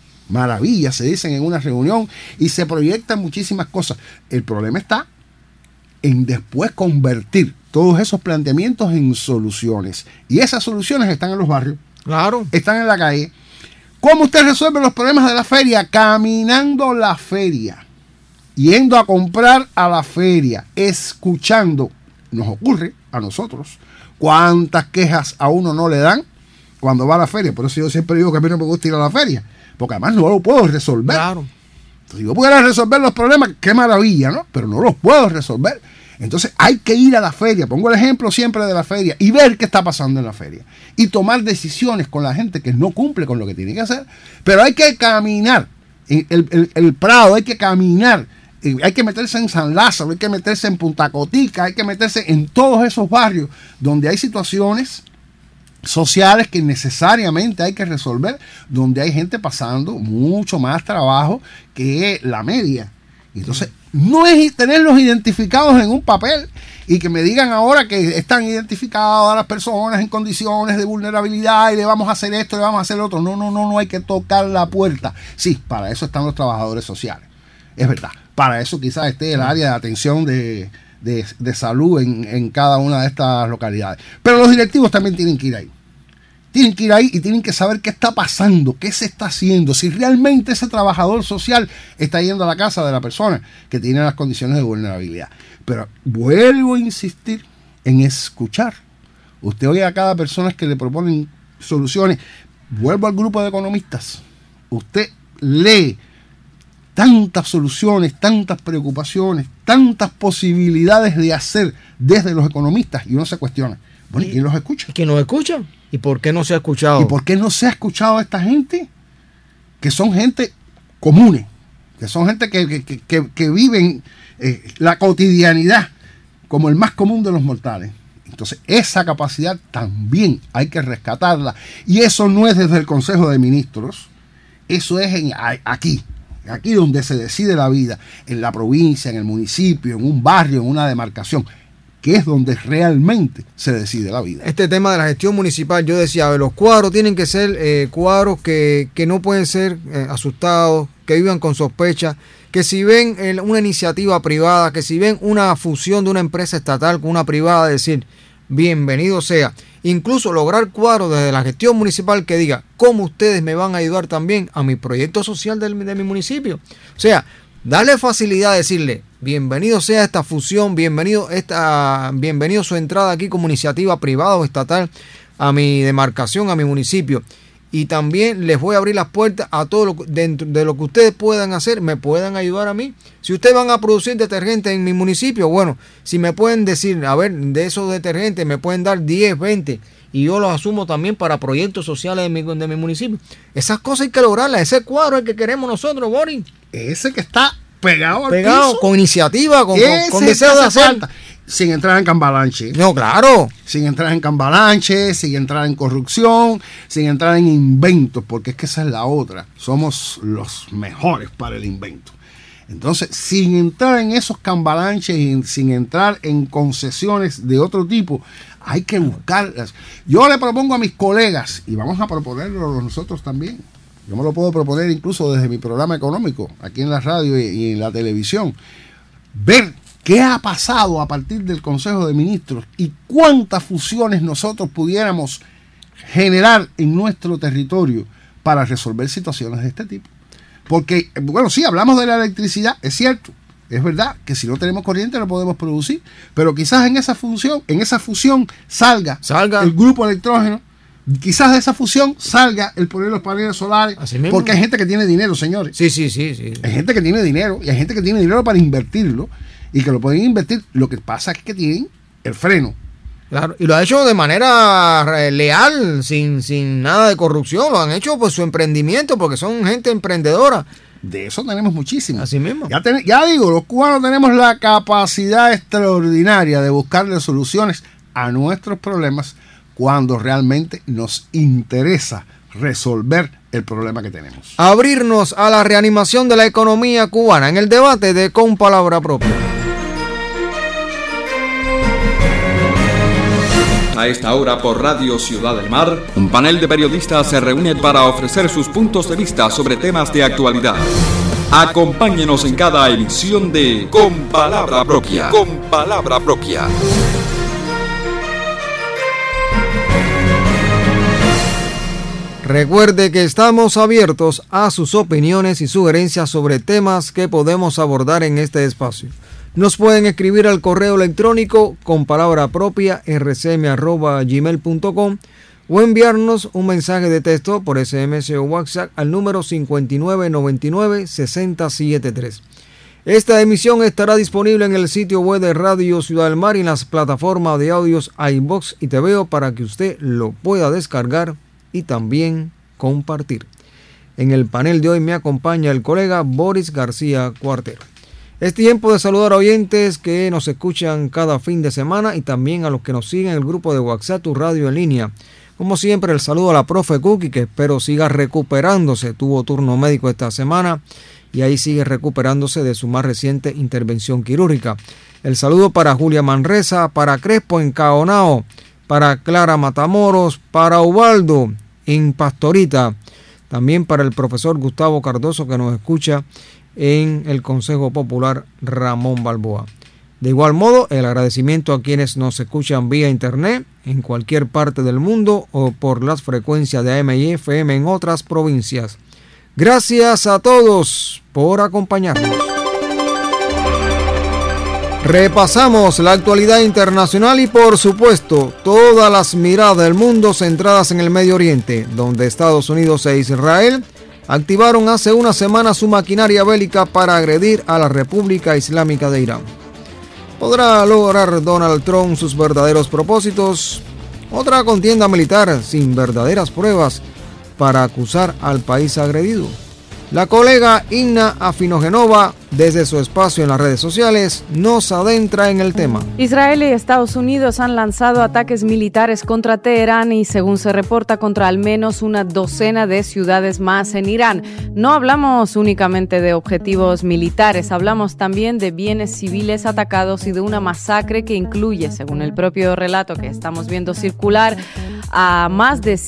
S4: se dicen en una reunión y se proyectan muchísimas cosas. El problema está en después convertir todos esos planteamientos en soluciones. Y esas soluciones están en los barrios.
S3: Claro.
S4: Están en la calle. ¿Cómo usted resuelve los problemas de la feria? Caminando la feria. Yendo a comprar a la feria. Escuchando. Nos ocurre a nosotros cuántas quejas a uno no le dan cuando va a la feria. Por eso yo siempre digo que a mí no me gusta ir a la feria, porque además no lo puedo resolver.
S3: Claro.
S4: Si yo pudiera resolver los problemas, qué maravilla, ¿no? Pero no los puedo resolver. Entonces hay que ir a la feria. Pongo el ejemplo siempre de la feria y ver qué está pasando en la feria. Y tomar decisiones con la gente que no cumple con lo que tiene que hacer. Pero hay que caminar. El Prado, hay que caminar. Hay que meterse en San Lázaro, hay que meterse en Punta Cotica, hay que meterse en todos esos barrios donde hay situaciones sociales que necesariamente hay que resolver, donde hay gente pasando mucho más trabajo que la media. Entonces, no es tenerlos identificados en un papel y que me digan ahora que están identificadas a las personas en condiciones de vulnerabilidad y le vamos a hacer esto, le vamos a hacer lo otro. No hay que tocar la puerta. Sí, para eso están los trabajadores sociales. Es verdad. Para eso quizás esté el área de atención de salud en cada una de estas localidades. Pero los directivos también tienen que ir ahí. tienen que ir ahí y tienen que saber qué está pasando, qué se está haciendo, si realmente ese trabajador social está yendo a la casa de la persona que tiene las condiciones de vulnerabilidad. Pero vuelvo a insistir en escuchar. Usted oye a cada persona que le proponen soluciones. Vuelvo al grupo de economistas. Usted lee tantas soluciones, tantas preocupaciones, tantas posibilidades de hacer desde los economistas y uno se cuestiona. Bueno, ¿y quién los escucha?
S3: ¿Quién los escucha? ¿Y por qué no se ha escuchado?
S4: ¿Y por qué no se ha escuchado a esta gente? Que son gente comunes, que son gente que viven la cotidianidad como el más común de los mortales. Entonces, esa capacidad también hay que rescatarla. Y eso no es desde el Consejo de Ministros, eso es aquí donde se decide la vida, en la provincia, en el municipio, en un barrio, en una demarcación, que es donde realmente se decide la vida.
S3: Este tema de la gestión municipal, yo decía, los cuadros tienen que ser cuadros que no pueden ser asustados, que vivan con sospecha, que si ven una iniciativa privada, que si ven una fusión de una empresa estatal con una privada, decir, bienvenido sea. Incluso lograr cuadros desde la gestión municipal que diga cómo ustedes me van a ayudar también a mi proyecto social de mi municipio. O sea, darle facilidad a decirle, bienvenido sea esta fusión, bienvenido su entrada aquí como iniciativa privada o estatal a mi demarcación, a mi municipio. Y también les voy a abrir las puertas a todo dentro de lo que ustedes puedan hacer, me puedan ayudar a mí. Si ustedes van a producir detergentes en mi municipio, bueno, si me pueden decir, a ver, de esos detergentes me pueden dar 10, 20 y yo los asumo también para proyectos sociales de mi municipio. Esas cosas hay que lograrlas, ese cuadro es el que queremos nosotros, Boris.
S4: Ese que está pegado al piso,
S3: con iniciativa, con deseo de hacer. Falta.
S4: Sin entrar en cambalanche.
S3: No, claro.
S4: Sin entrar en cambalanche, sin entrar en corrupción, sin entrar en inventos, porque es que esa es la otra. Somos los mejores para el invento. Entonces, sin entrar en esos cambalanches y sin entrar en concesiones de otro tipo, hay que buscarlas. Yo le propongo a mis colegas, y vamos a proponerlo nosotros también. Yo me lo puedo proponer incluso desde mi programa económico, aquí en la radio y en la televisión, ver qué ha pasado a partir del Consejo de Ministros y cuántas fusiones nosotros pudiéramos generar en nuestro territorio para resolver situaciones de este tipo. Porque, bueno, sí, hablamos de la electricidad, es cierto, es verdad que si no tenemos corriente no podemos producir, pero quizás en esa fusión salga el grupo electrógeno, quizás de esa fusión salga el poner los paneles solares, porque hay gente que tiene dinero, señores.
S3: Sí.
S4: Hay gente que tiene dinero y hay gente que tiene dinero para invertirlo y que lo pueden invertir. Lo que pasa es que tienen el freno.
S3: Claro, y lo ha hecho de manera leal, sin nada de corrupción. Lo han hecho por su emprendimiento, porque son gente emprendedora.
S4: De eso tenemos muchísimo.
S3: Así mismo.
S4: Ya digo, los cubanos tenemos la capacidad extraordinaria de buscarle soluciones a nuestros problemas cuando realmente nos interesa resolver el problema que tenemos.
S3: Abrirnos a la reanimación de la economía cubana en el debate de Con Palabra Propia.
S1: A esta hora por Radio Ciudad del Mar, un panel de periodistas se reúne para ofrecer sus puntos de vista sobre temas de actualidad. Acompáñenos en cada emisión de Con Palabra Propia. Con Palabra Propia.
S3: Recuerde que estamos abiertos a sus opiniones y sugerencias sobre temas que podemos abordar en este espacio. Nos pueden escribir al correo electrónico conpalabrapropia@rcm.gmail.com o enviarnos un mensaje de texto por SMS o WhatsApp al número 5999-6073. Esta emisión estará disponible en el sitio web de Radio Ciudad del Mar y en las plataformas de audios iVoox y TVO para que usted lo pueda descargar y también compartir. En el panel de hoy me acompaña el colega Boris García Cuartero. Es tiempo de saludar a oyentes que nos escuchan cada fin de semana y también a los que nos siguen en el grupo de WhatsApp Tu Radio en Línea. Como siempre, el saludo a la profe Cookie, que espero siga recuperándose. Tuvo turno médico esta semana y ahí sigue recuperándose de su más reciente intervención quirúrgica. El saludo para Julia Manresa, para Crespo en Caonao, para Clara Matamoros, para Ubaldo en Pastorita, también para el profesor Gustavo Cardoso que nos escucha en el Consejo Popular Ramón Balboa. De igual modo, el agradecimiento a quienes nos escuchan vía internet en cualquier parte del mundo o por las frecuencias de AM y FM en otras provincias. Gracias a todos por acompañarnos. Repasamos la actualidad internacional y, por supuesto, todas las miradas del mundo centradas en el Medio Oriente, donde Estados Unidos e Israel activaron hace una semana su maquinaria bélica para agredir a la República Islámica de Irán. ¿Podrá lograr Donald Trump sus verdaderos propósitos? Otra contienda militar sin verdaderas pruebas para acusar al país agredido. La colega Inna Afinogenova, desde su espacio en las redes sociales, nos adentra en el tema.
S10: Israel y Estados Unidos han lanzado ataques militares contra Teherán y, según se reporta, contra al menos una docena de ciudades más en Irán. No hablamos únicamente de objetivos militares, hablamos también de bienes civiles atacados y de una masacre que incluye, según el propio relato que estamos viendo circular, a más de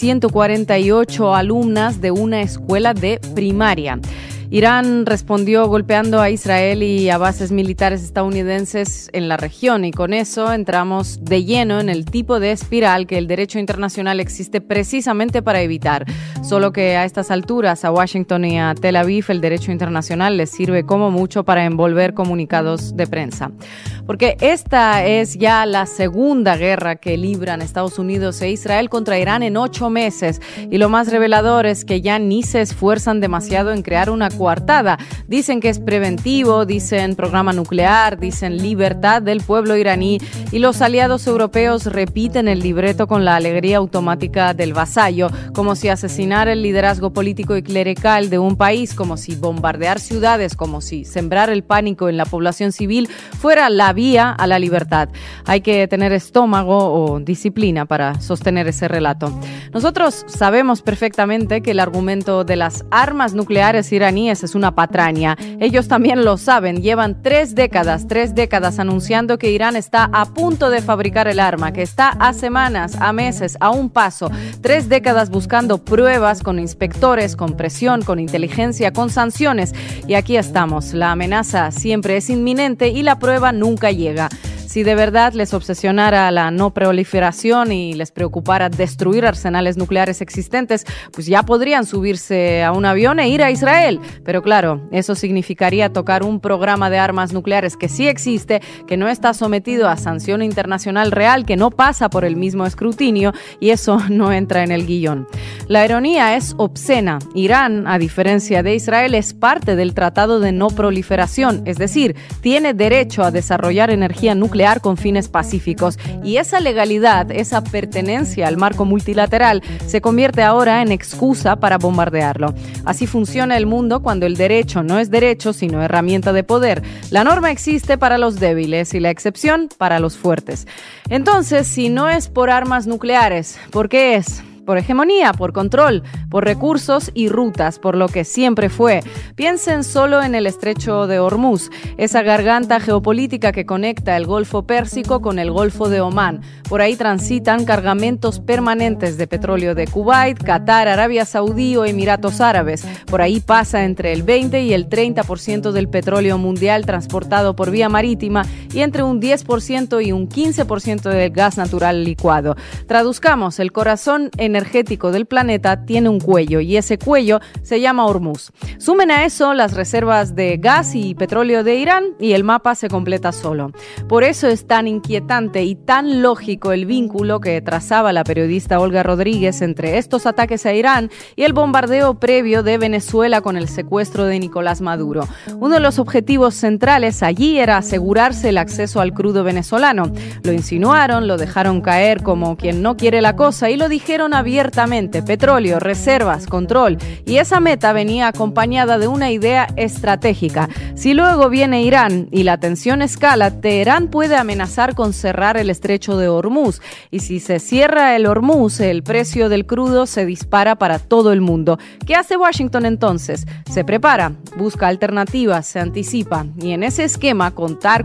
S10: 148 alumnas de una escuela de primaria. Irán respondió golpeando a Israel y a bases militares estadounidenses en la región, y con eso entramos de lleno en el tipo de espiral que el derecho internacional existe precisamente para evitar. Solo que a estas alturas a Washington y a Tel Aviv el derecho internacional les sirve como mucho para envolver comunicados de prensa. Porque esta es ya la segunda guerra que libran Estados Unidos e Israel contra Irán en 8 meses. Y lo más revelador es que ya ni se esfuerzan demasiado en crear una coartada. Dicen que es preventivo, dicen programa nuclear, dicen libertad del pueblo iraní, y los aliados europeos repiten el libreto con la alegría automática del vasallo, como si asesinar el liderazgo político y clerical de un país, como si bombardear ciudades, como si sembrar el pánico en la población civil fuera la vía a la libertad. Hay que tener estómago o disciplina para sostener ese relato. Nosotros sabemos perfectamente que el argumento de las armas nucleares iraníes es una patraña. Ellos también lo saben. Llevan 3 décadas anunciando que Irán está a punto de fabricar el arma, que está a semanas, a meses, a un paso. 3 décadas buscando pruebas con inspectores, con presión, con inteligencia, con sanciones. Y aquí estamos. La amenaza siempre es inminente y la prueba nunca llega. Si de verdad les obsesionara la no proliferación y les preocupara destruir arsenales nucleares existentes, pues ya podrían subirse a un avión e ir a Israel. Pero claro, eso significaría tocar un programa de armas nucleares que sí existe, que no está sometido a sanción internacional real, que no pasa por el mismo escrutinio, y eso no entra en el guión. La ironía es obscena. Irán, a diferencia de Israel, es parte del Tratado de No Proliferación, es decir, tiene derecho a desarrollar energía nuclear con fines pacíficos, y esa legalidad, esa pertenencia al marco multilateral se convierte ahora en excusa para bombardearlo. Así funciona el mundo cuando el derecho no es derecho sino herramienta de poder. La norma existe para los débiles y la excepción para los fuertes. Entonces, si no es por armas nucleares, ¿por qué es? Por hegemonía, por control, por recursos y rutas, por lo que siempre fue. Piensen solo en el estrecho de Hormuz, esa garganta geopolítica que conecta el Golfo Pérsico con el Golfo de Omán. Por ahí transitan cargamentos permanentes de petróleo de Kuwait, Qatar, Arabia Saudí o Emiratos Árabes. Por ahí pasa entre el 20 y el 30% del petróleo mundial transportado por vía marítima y entre un 10% y un 15% del gas natural licuado. Traduzcamos, el corazón energético del planeta tiene un cuello y ese cuello se llama Hormuz. Sumen a eso las reservas de gas y petróleo de Irán y el mapa se completa solo. Por eso es tan inquietante y tan lógico el vínculo que trazaba la periodista Olga Rodríguez entre estos ataques a Irán y el bombardeo previo de Venezuela con el secuestro de Nicolás Maduro. Uno de los objetivos centrales allí era asegurarse el acceso al crudo venezolano. Lo insinuaron, lo dejaron caer como quien no quiere la cosa y lo dijeron abiertamente: petróleo, reservas, control. Y esa meta venía acompañada de una idea estratégica. Si luego viene Irán y la tensión escala, Teherán puede amenazar con cerrar el estrecho de Hormuz. Y si se cierra el Hormuz, el precio del crudo se dispara para todo el mundo. ¿Qué hace Washington entonces? Se prepara, busca alternativas, se anticipa. Y en ese esquema, contar con petróleo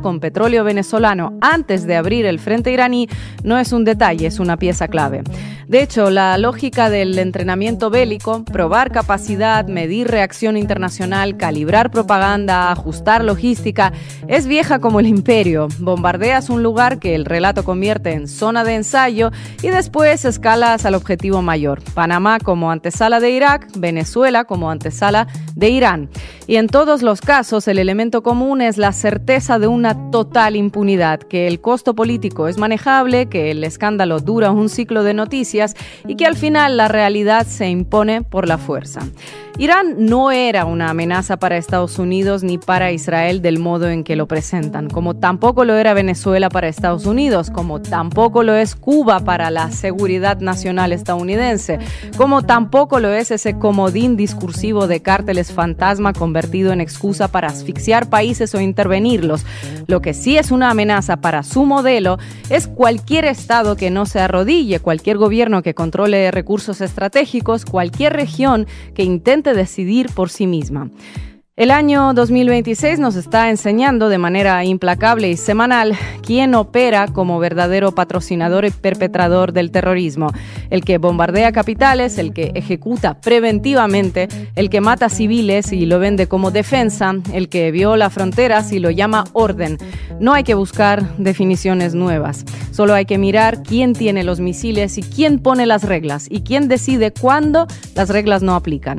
S10: petróleo venezolano antes de abrir el frente iraní no es un detalle, es una pieza clave. De hecho, la lógica del entrenamiento bélico, probar capacidad, medir reacción internacional, calibrar propaganda, ajustar logística, es vieja como el imperio. Bombardeas un lugar que el relato convierte en zona de ensayo y después escalas al objetivo mayor. Panamá como antesala de Irak, Venezuela como antesala de Irán. Y en todos los casos, el elemento común es la certeza de una total impunidad, que el costo político es manejable, que el escándalo dura un ciclo de noticias y que al final la realidad se impone por la fuerza. Irán no era una amenaza para Estados Unidos ni para Israel del modo en que lo presentan, como tampoco lo era Venezuela para Estados Unidos, como tampoco lo es Cuba para la seguridad nacional estadounidense, como tampoco lo es ese comodín discursivo de cárteles fantasma convertido en excusa para asfixiar países o intervenirlos. Lo que sí es una amenaza para su modelo es cualquier Estado que no se arrodille, cualquier gobierno que controle recursos estratégicos, cualquier región que intente decidir por sí misma. El año 2026 nos está enseñando de manera implacable y semanal quién opera como verdadero patrocinador y perpetrador del terrorismo. El que bombardea capitales, el que ejecuta preventivamente, el que mata civiles y lo vende como defensa, el que viola fronteras y lo llama orden. No hay que buscar definiciones nuevas. Solo hay que mirar quién tiene los misiles y quién pone las reglas y quién decide cuándo las reglas no aplican.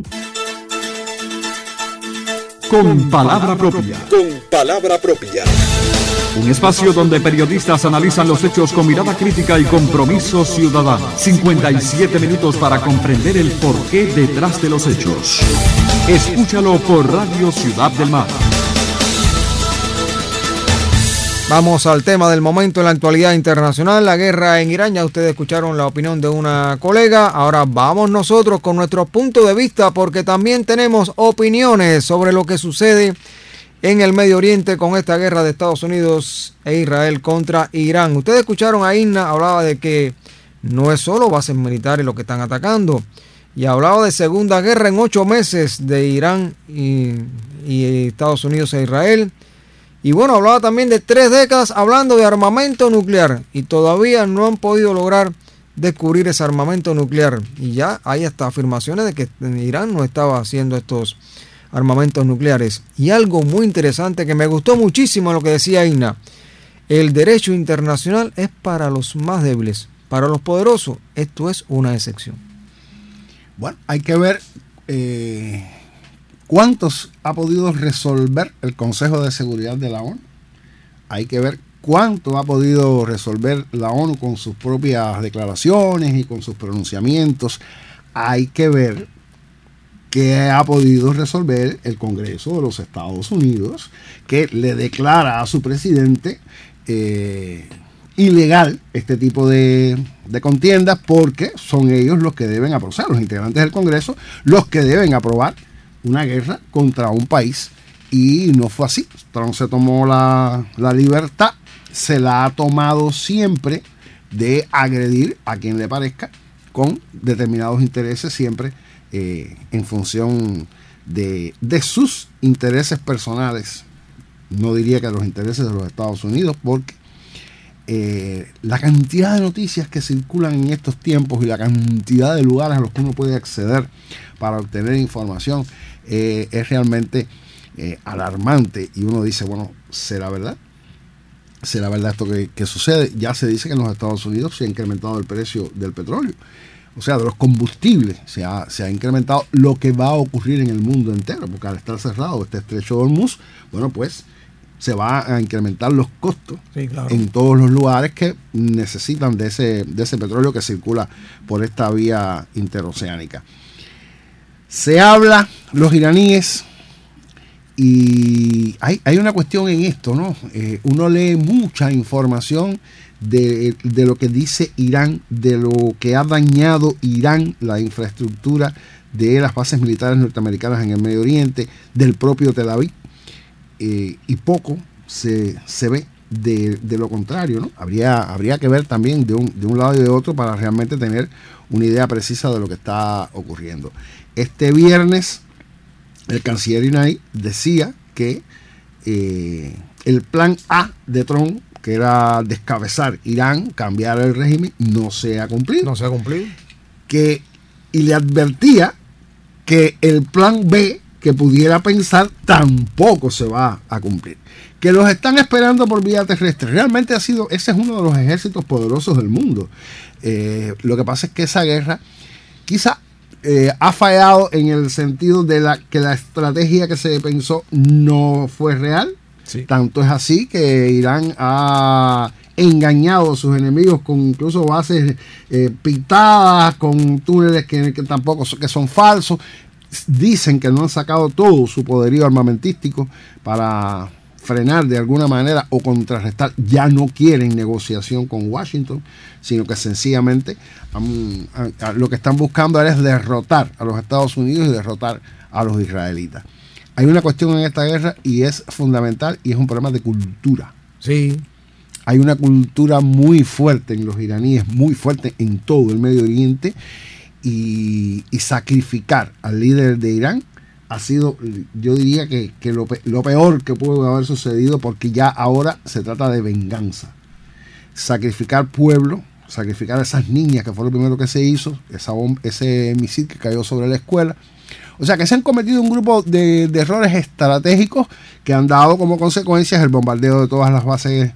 S1: Con palabra propia.
S2: Con palabra propia.
S1: Un espacio donde periodistas analizan los hechos con mirada crítica y compromiso ciudadano. 57 minutos para comprender el porqué detrás de los hechos. Escúchalo por Radio Ciudad del Mar.
S3: Vamos al tema del momento en la actualidad internacional, la guerra en Irán. Ya ustedes escucharon la opinión de una colega. Ahora vamos nosotros con nuestro punto de vista, porque también tenemos opiniones sobre lo que sucede en el Medio Oriente con esta guerra de Estados Unidos e Israel contra Irán. Ustedes escucharon a Inna, hablaba de que no es solo bases militares lo que están atacando, y hablaba de segunda guerra en 8 meses de Irán y Estados Unidos e Israel. Y bueno, hablaba también de 3 décadas hablando de armamento nuclear y todavía no han podido lograr descubrir ese armamento nuclear. Y ya hay hasta afirmaciones de que Irán no estaba haciendo estos armamentos nucleares. Y algo muy interesante que me gustó muchísimo lo que decía Inna: el derecho internacional es para los más débiles, para los poderosos esto es una excepción.
S4: Bueno, hay que ver ¿cuántos ha podido resolver el Consejo de Seguridad de la ONU? Hay que ver cuánto ha podido resolver la ONU con sus propias declaraciones y con sus pronunciamientos. Hay que ver qué ha podido resolver el Congreso de los Estados Unidos, que le declara a su presidente ilegal este tipo de contiendas, porque son ellos los que deben aprobar, los integrantes del Congreso, los que deben aprobar una guerra contra un país. Y no fue así. Trump se tomó la libertad, se la ha tomado siempre de agredir a quien le parezca con determinados intereses, siempre en función de sus intereses personales. No diría que los intereses de los Estados Unidos, porque la cantidad de noticias que circulan en estos tiempos y la cantidad de lugares a los que uno puede acceder para obtener información es realmente alarmante, y uno dice, bueno, ¿será verdad? ¿Será verdad esto que sucede? Ya se dice que en los Estados Unidos se ha incrementado el precio del petróleo, o sea, de los combustibles, se ha incrementado. Lo que va a ocurrir en el mundo entero, porque al estar cerrado este estrecho de Hormuz, bueno, pues se va a incrementar los costos, sí, claro, en todos los lugares que necesitan de ese petróleo que circula por esta vía interoceánica. Se habla, los iraníes, y hay una cuestión en esto, ¿no? Uno lee mucha información de lo que dice Irán, de lo que ha dañado Irán la infraestructura de las bases militares norteamericanas en el Medio Oriente, del propio Tel Aviv, y poco se ve de lo contrario, ¿no? Habría que ver también de un lado y de otro para realmente tener una idea precisa de lo que está ocurriendo. Este viernes el canciller iraní decía que el plan A de Trump, que era descabezar Irán, cambiar el régimen, no se ha cumplido.
S3: No se ha cumplido.
S4: Y le advertía que el plan B que pudiera pensar tampoco se va a cumplir. Que los están esperando por vía terrestre. Realmente ese es uno de los ejércitos poderosos del mundo. Lo que pasa es que esa guerra quizá ha fallado en el sentido de que la estrategia que se pensó no fue real. Sí. Tanto es así que Irán ha engañado a sus enemigos con incluso bases pintadas, con túneles que tampoco que son falsos. Dicen que no han sacado todo su poderío armamentístico para frenar de alguna manera o contrarrestar. Ya no quieren negociación con Washington, sino que sencillamente lo que están buscando es derrotar a los Estados Unidos y derrotar a los israelitas. Hay una cuestión en esta guerra y es fundamental, y es un problema de cultura.
S3: Sí.
S4: Hay una cultura muy fuerte en los iraníes, muy fuerte en todo el Medio Oriente, y sacrificar al líder de Irán ha sido, yo diría que lo peor que pudo haber sucedido, porque ya ahora se trata de venganza. Sacrificar pueblo, sacrificar a esas niñas, que fue lo primero que se hizo, ese misil que cayó sobre la escuela. O sea que se han cometido un grupo de errores estratégicos que han dado como consecuencias el bombardeo de todas las bases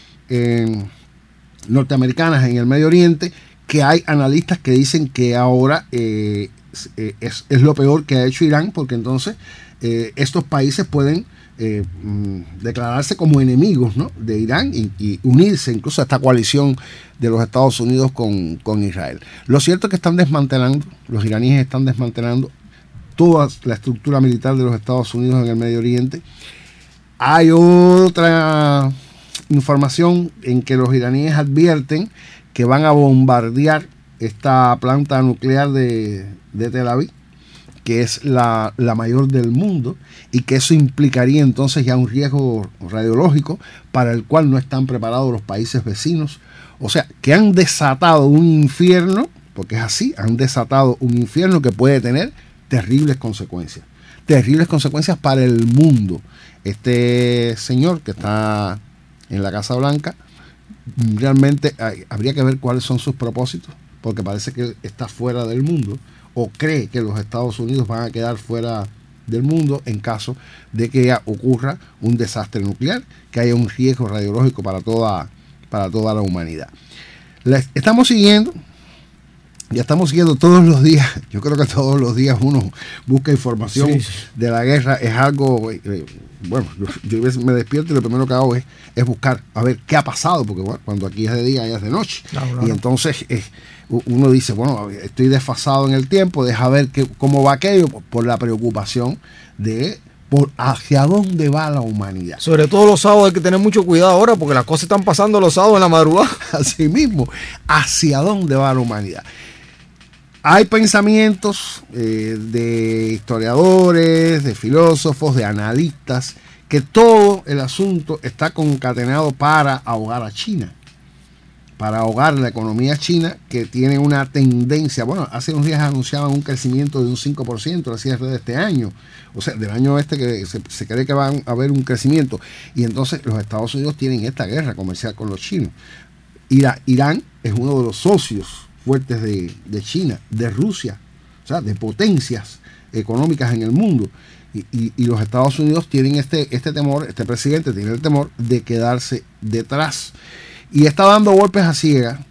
S4: norteamericanas en el Medio Oriente, que hay analistas que dicen que ahora es lo peor que ha hecho Irán, porque entonces estos países pueden declararse como enemigos, ¿no?, de Irán y unirse incluso a esta coalición de los Estados Unidos con Israel. Lo cierto es que están desmantelando, los iraníes están desmantelando toda la estructura militar de los Estados Unidos en el Medio Oriente. Hay otra información en que los iraníes advierten que van a bombardear esta planta nuclear de Tel Aviv, que es la mayor del mundo, y que eso implicaría entonces ya un riesgo radiológico para el cual no están preparados los países vecinos. O sea, que han desatado un infierno, porque es así, han desatado un infierno que puede tener terribles consecuencias para el mundo. Este señor que está en la Casa Blanca, realmente habría que ver cuáles son sus propósitos, porque parece que está fuera del mundo, o cree que los Estados Unidos van a quedar fuera del mundo en caso de que ocurra un desastre nuclear, que haya un riesgo radiológico para toda la humanidad. Estamos siguiendo todos los días. Yo creo que todos los días uno busca información de la guerra. Es algo, bueno, yo me despierto y lo primero que hago es buscar a ver qué ha pasado, porque bueno, cuando aquí es de día, allá es de noche. Claro. Y entonces uno dice, bueno, estoy desfasado en el tiempo, deja ver cómo va aquello, por la preocupación por hacia dónde va la humanidad.
S3: Sobre todo los sábados hay que tener mucho cuidado ahora, porque las cosas están pasando los sábados en la madrugada.
S4: Así mismo, hacia dónde va la humanidad. Hay pensamientos de historiadores, de filósofos, de analistas, que todo el asunto está concatenado para ahogar a China, para ahogar la economía china, que tiene una tendencia. Bueno, hace unos días anunciaban un crecimiento de un 5% al cierre de este año, o sea, del año que se cree que va a haber un crecimiento, y entonces los Estados Unidos tienen esta guerra comercial con los chinos. Irán es uno de los socios fuertes de China, de Rusia, o sea, de potencias económicas en el mundo, y los Estados Unidos tienen este temor, este presidente tiene el temor de quedarse detrás, y está dando golpes a ciegas.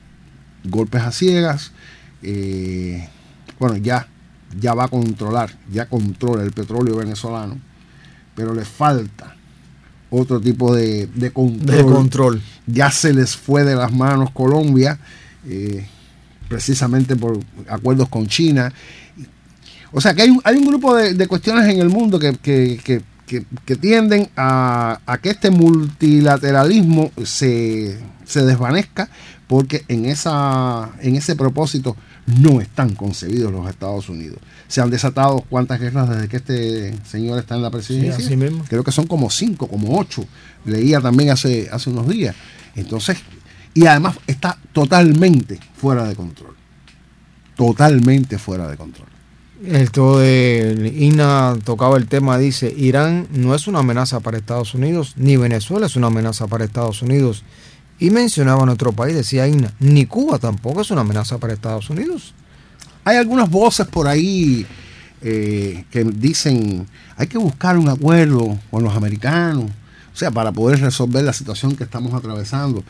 S4: Bueno, ya va a controla el petróleo venezolano, pero le falta otro tipo de control. Ya se les fue de las manos Colombia, precisamente por acuerdos con China. O sea que hay un grupo de cuestiones en el mundo que tienden a que este multilateralismo se desvanezca, porque en ese propósito no están concebidos los Estados Unidos. Se han desatado cuántas guerras desde que este señor está en la presidencia.
S3: Sí, así mismo.
S4: Creo que son como 5, como 8. Leía también hace unos días. Entonces, y además está totalmente fuera de control.
S3: Esto de INA tocaba el tema, dice, Irán no es una amenaza para Estados Unidos, ni Venezuela es una amenaza para Estados Unidos. Y mencionaba nuestro país, decía INA, ni Cuba tampoco es una amenaza para Estados Unidos.
S4: Hay algunas voces por ahí que dicen, hay que buscar un acuerdo con los americanos, o sea, para poder resolver la situación que estamos atravesando.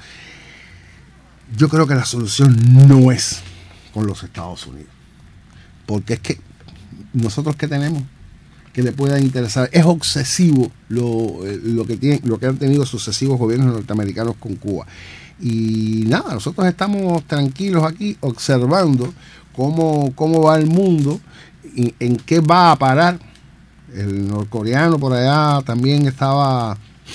S4: Yo creo que la solución no es con los Estados Unidos, porque es que nosotros que tenemos que le pueda interesar, es obsesivo lo que han tenido sucesivos gobiernos norteamericanos con Cuba. Y nada, nosotros estamos tranquilos aquí observando cómo va el mundo, y en qué va a parar. El norcoreano por allá también estaba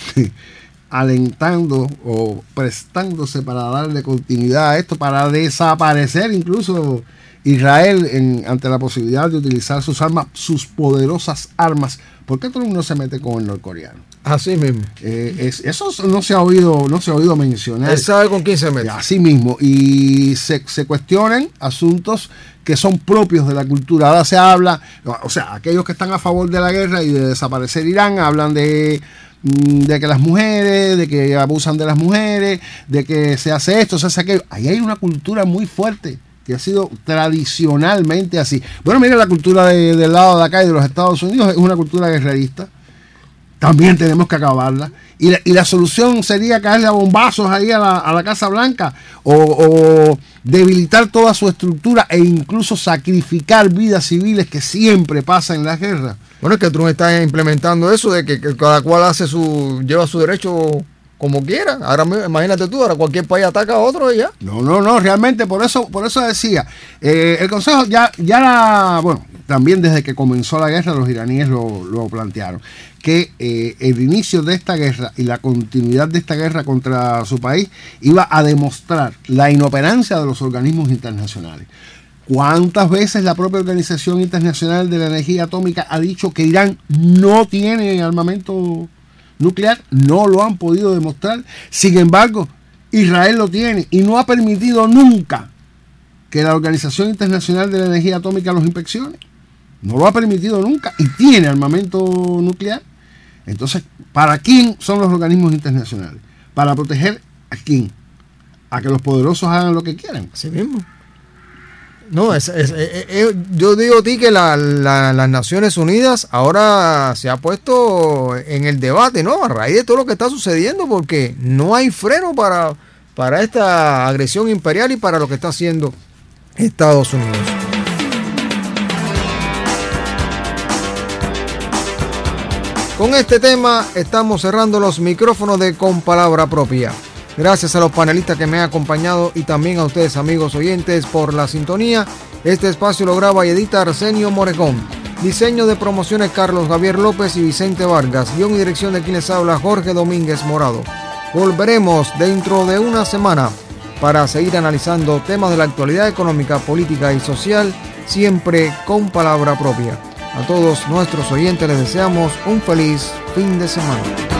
S4: alentando o prestándose para darle continuidad a esto, para desaparecer incluso Israel ante la posibilidad de utilizar sus poderosas armas. ¿Por qué Trump no se mete con el norcoreano?
S3: Así mismo.
S4: Eso no se ha oído mencionar.
S3: Él sabe con quién se mete.
S4: Así mismo. Y se cuestionan asuntos que son propios de la cultura. Ahora se habla, o sea, aquellos que están a favor de la guerra y de desaparecer Irán, hablan de que las mujeres, de que abusan de las mujeres, de que se hace esto, se hace aquello. Ahí hay una cultura muy fuerte que ha sido tradicionalmente así. Bueno, mira, la cultura del lado de acá y de los Estados Unidos es una cultura guerrerista. También tenemos que acabarla. Y la solución sería caerle a bombazos ahí a la Casa Blanca o debilitar toda su estructura e incluso sacrificar vidas civiles, que siempre pasa en las guerras.
S3: Bueno, es que Trump está implementando eso de que cada cual lleva su derecho como quiera. Ahora imagínate tú, ahora cualquier país ataca a otro y ya.
S4: No, realmente por eso decía, el Consejo bueno, también desde que comenzó la guerra los iraníes lo plantearon, que el inicio de esta guerra y la continuidad de esta guerra contra su país iba a demostrar la inoperancia de los organismos internacionales. ¿Cuántas veces la propia Organización Internacional de la Energía Atómica ha dicho que Irán no tiene armamento nuclear? No lo han podido demostrar. Sin embargo, Israel lo tiene y no ha permitido nunca que la Organización Internacional de la Energía Atómica los inspeccione. No lo ha permitido nunca y tiene armamento nuclear. Entonces, ¿para quién son los organismos internacionales? ¿Para proteger a quién? ¿A que los poderosos hagan lo que quieran?
S3: Así mismo. No, yo digo a ti que las Naciones Unidas ahora se ha puesto en el debate, ¿no? A raíz de todo lo que está sucediendo, porque no hay freno para esta agresión imperial y para lo que está haciendo Estados Unidos. Con este tema estamos cerrando los micrófonos de Con Palabra Propia. Gracias a los panelistas que me han acompañado y también a ustedes, amigos oyentes, por la sintonía. Este espacio lo graba y edita Arsenio Moregón. Diseño de promociones Carlos Javier López y Vicente Vargas. Guión y dirección de quien les habla Jorge Domínguez Morado. Volveremos dentro de una semana para seguir analizando temas de la actualidad económica, política y social, siempre con palabra propia. A todos nuestros oyentes les deseamos un feliz fin de semana.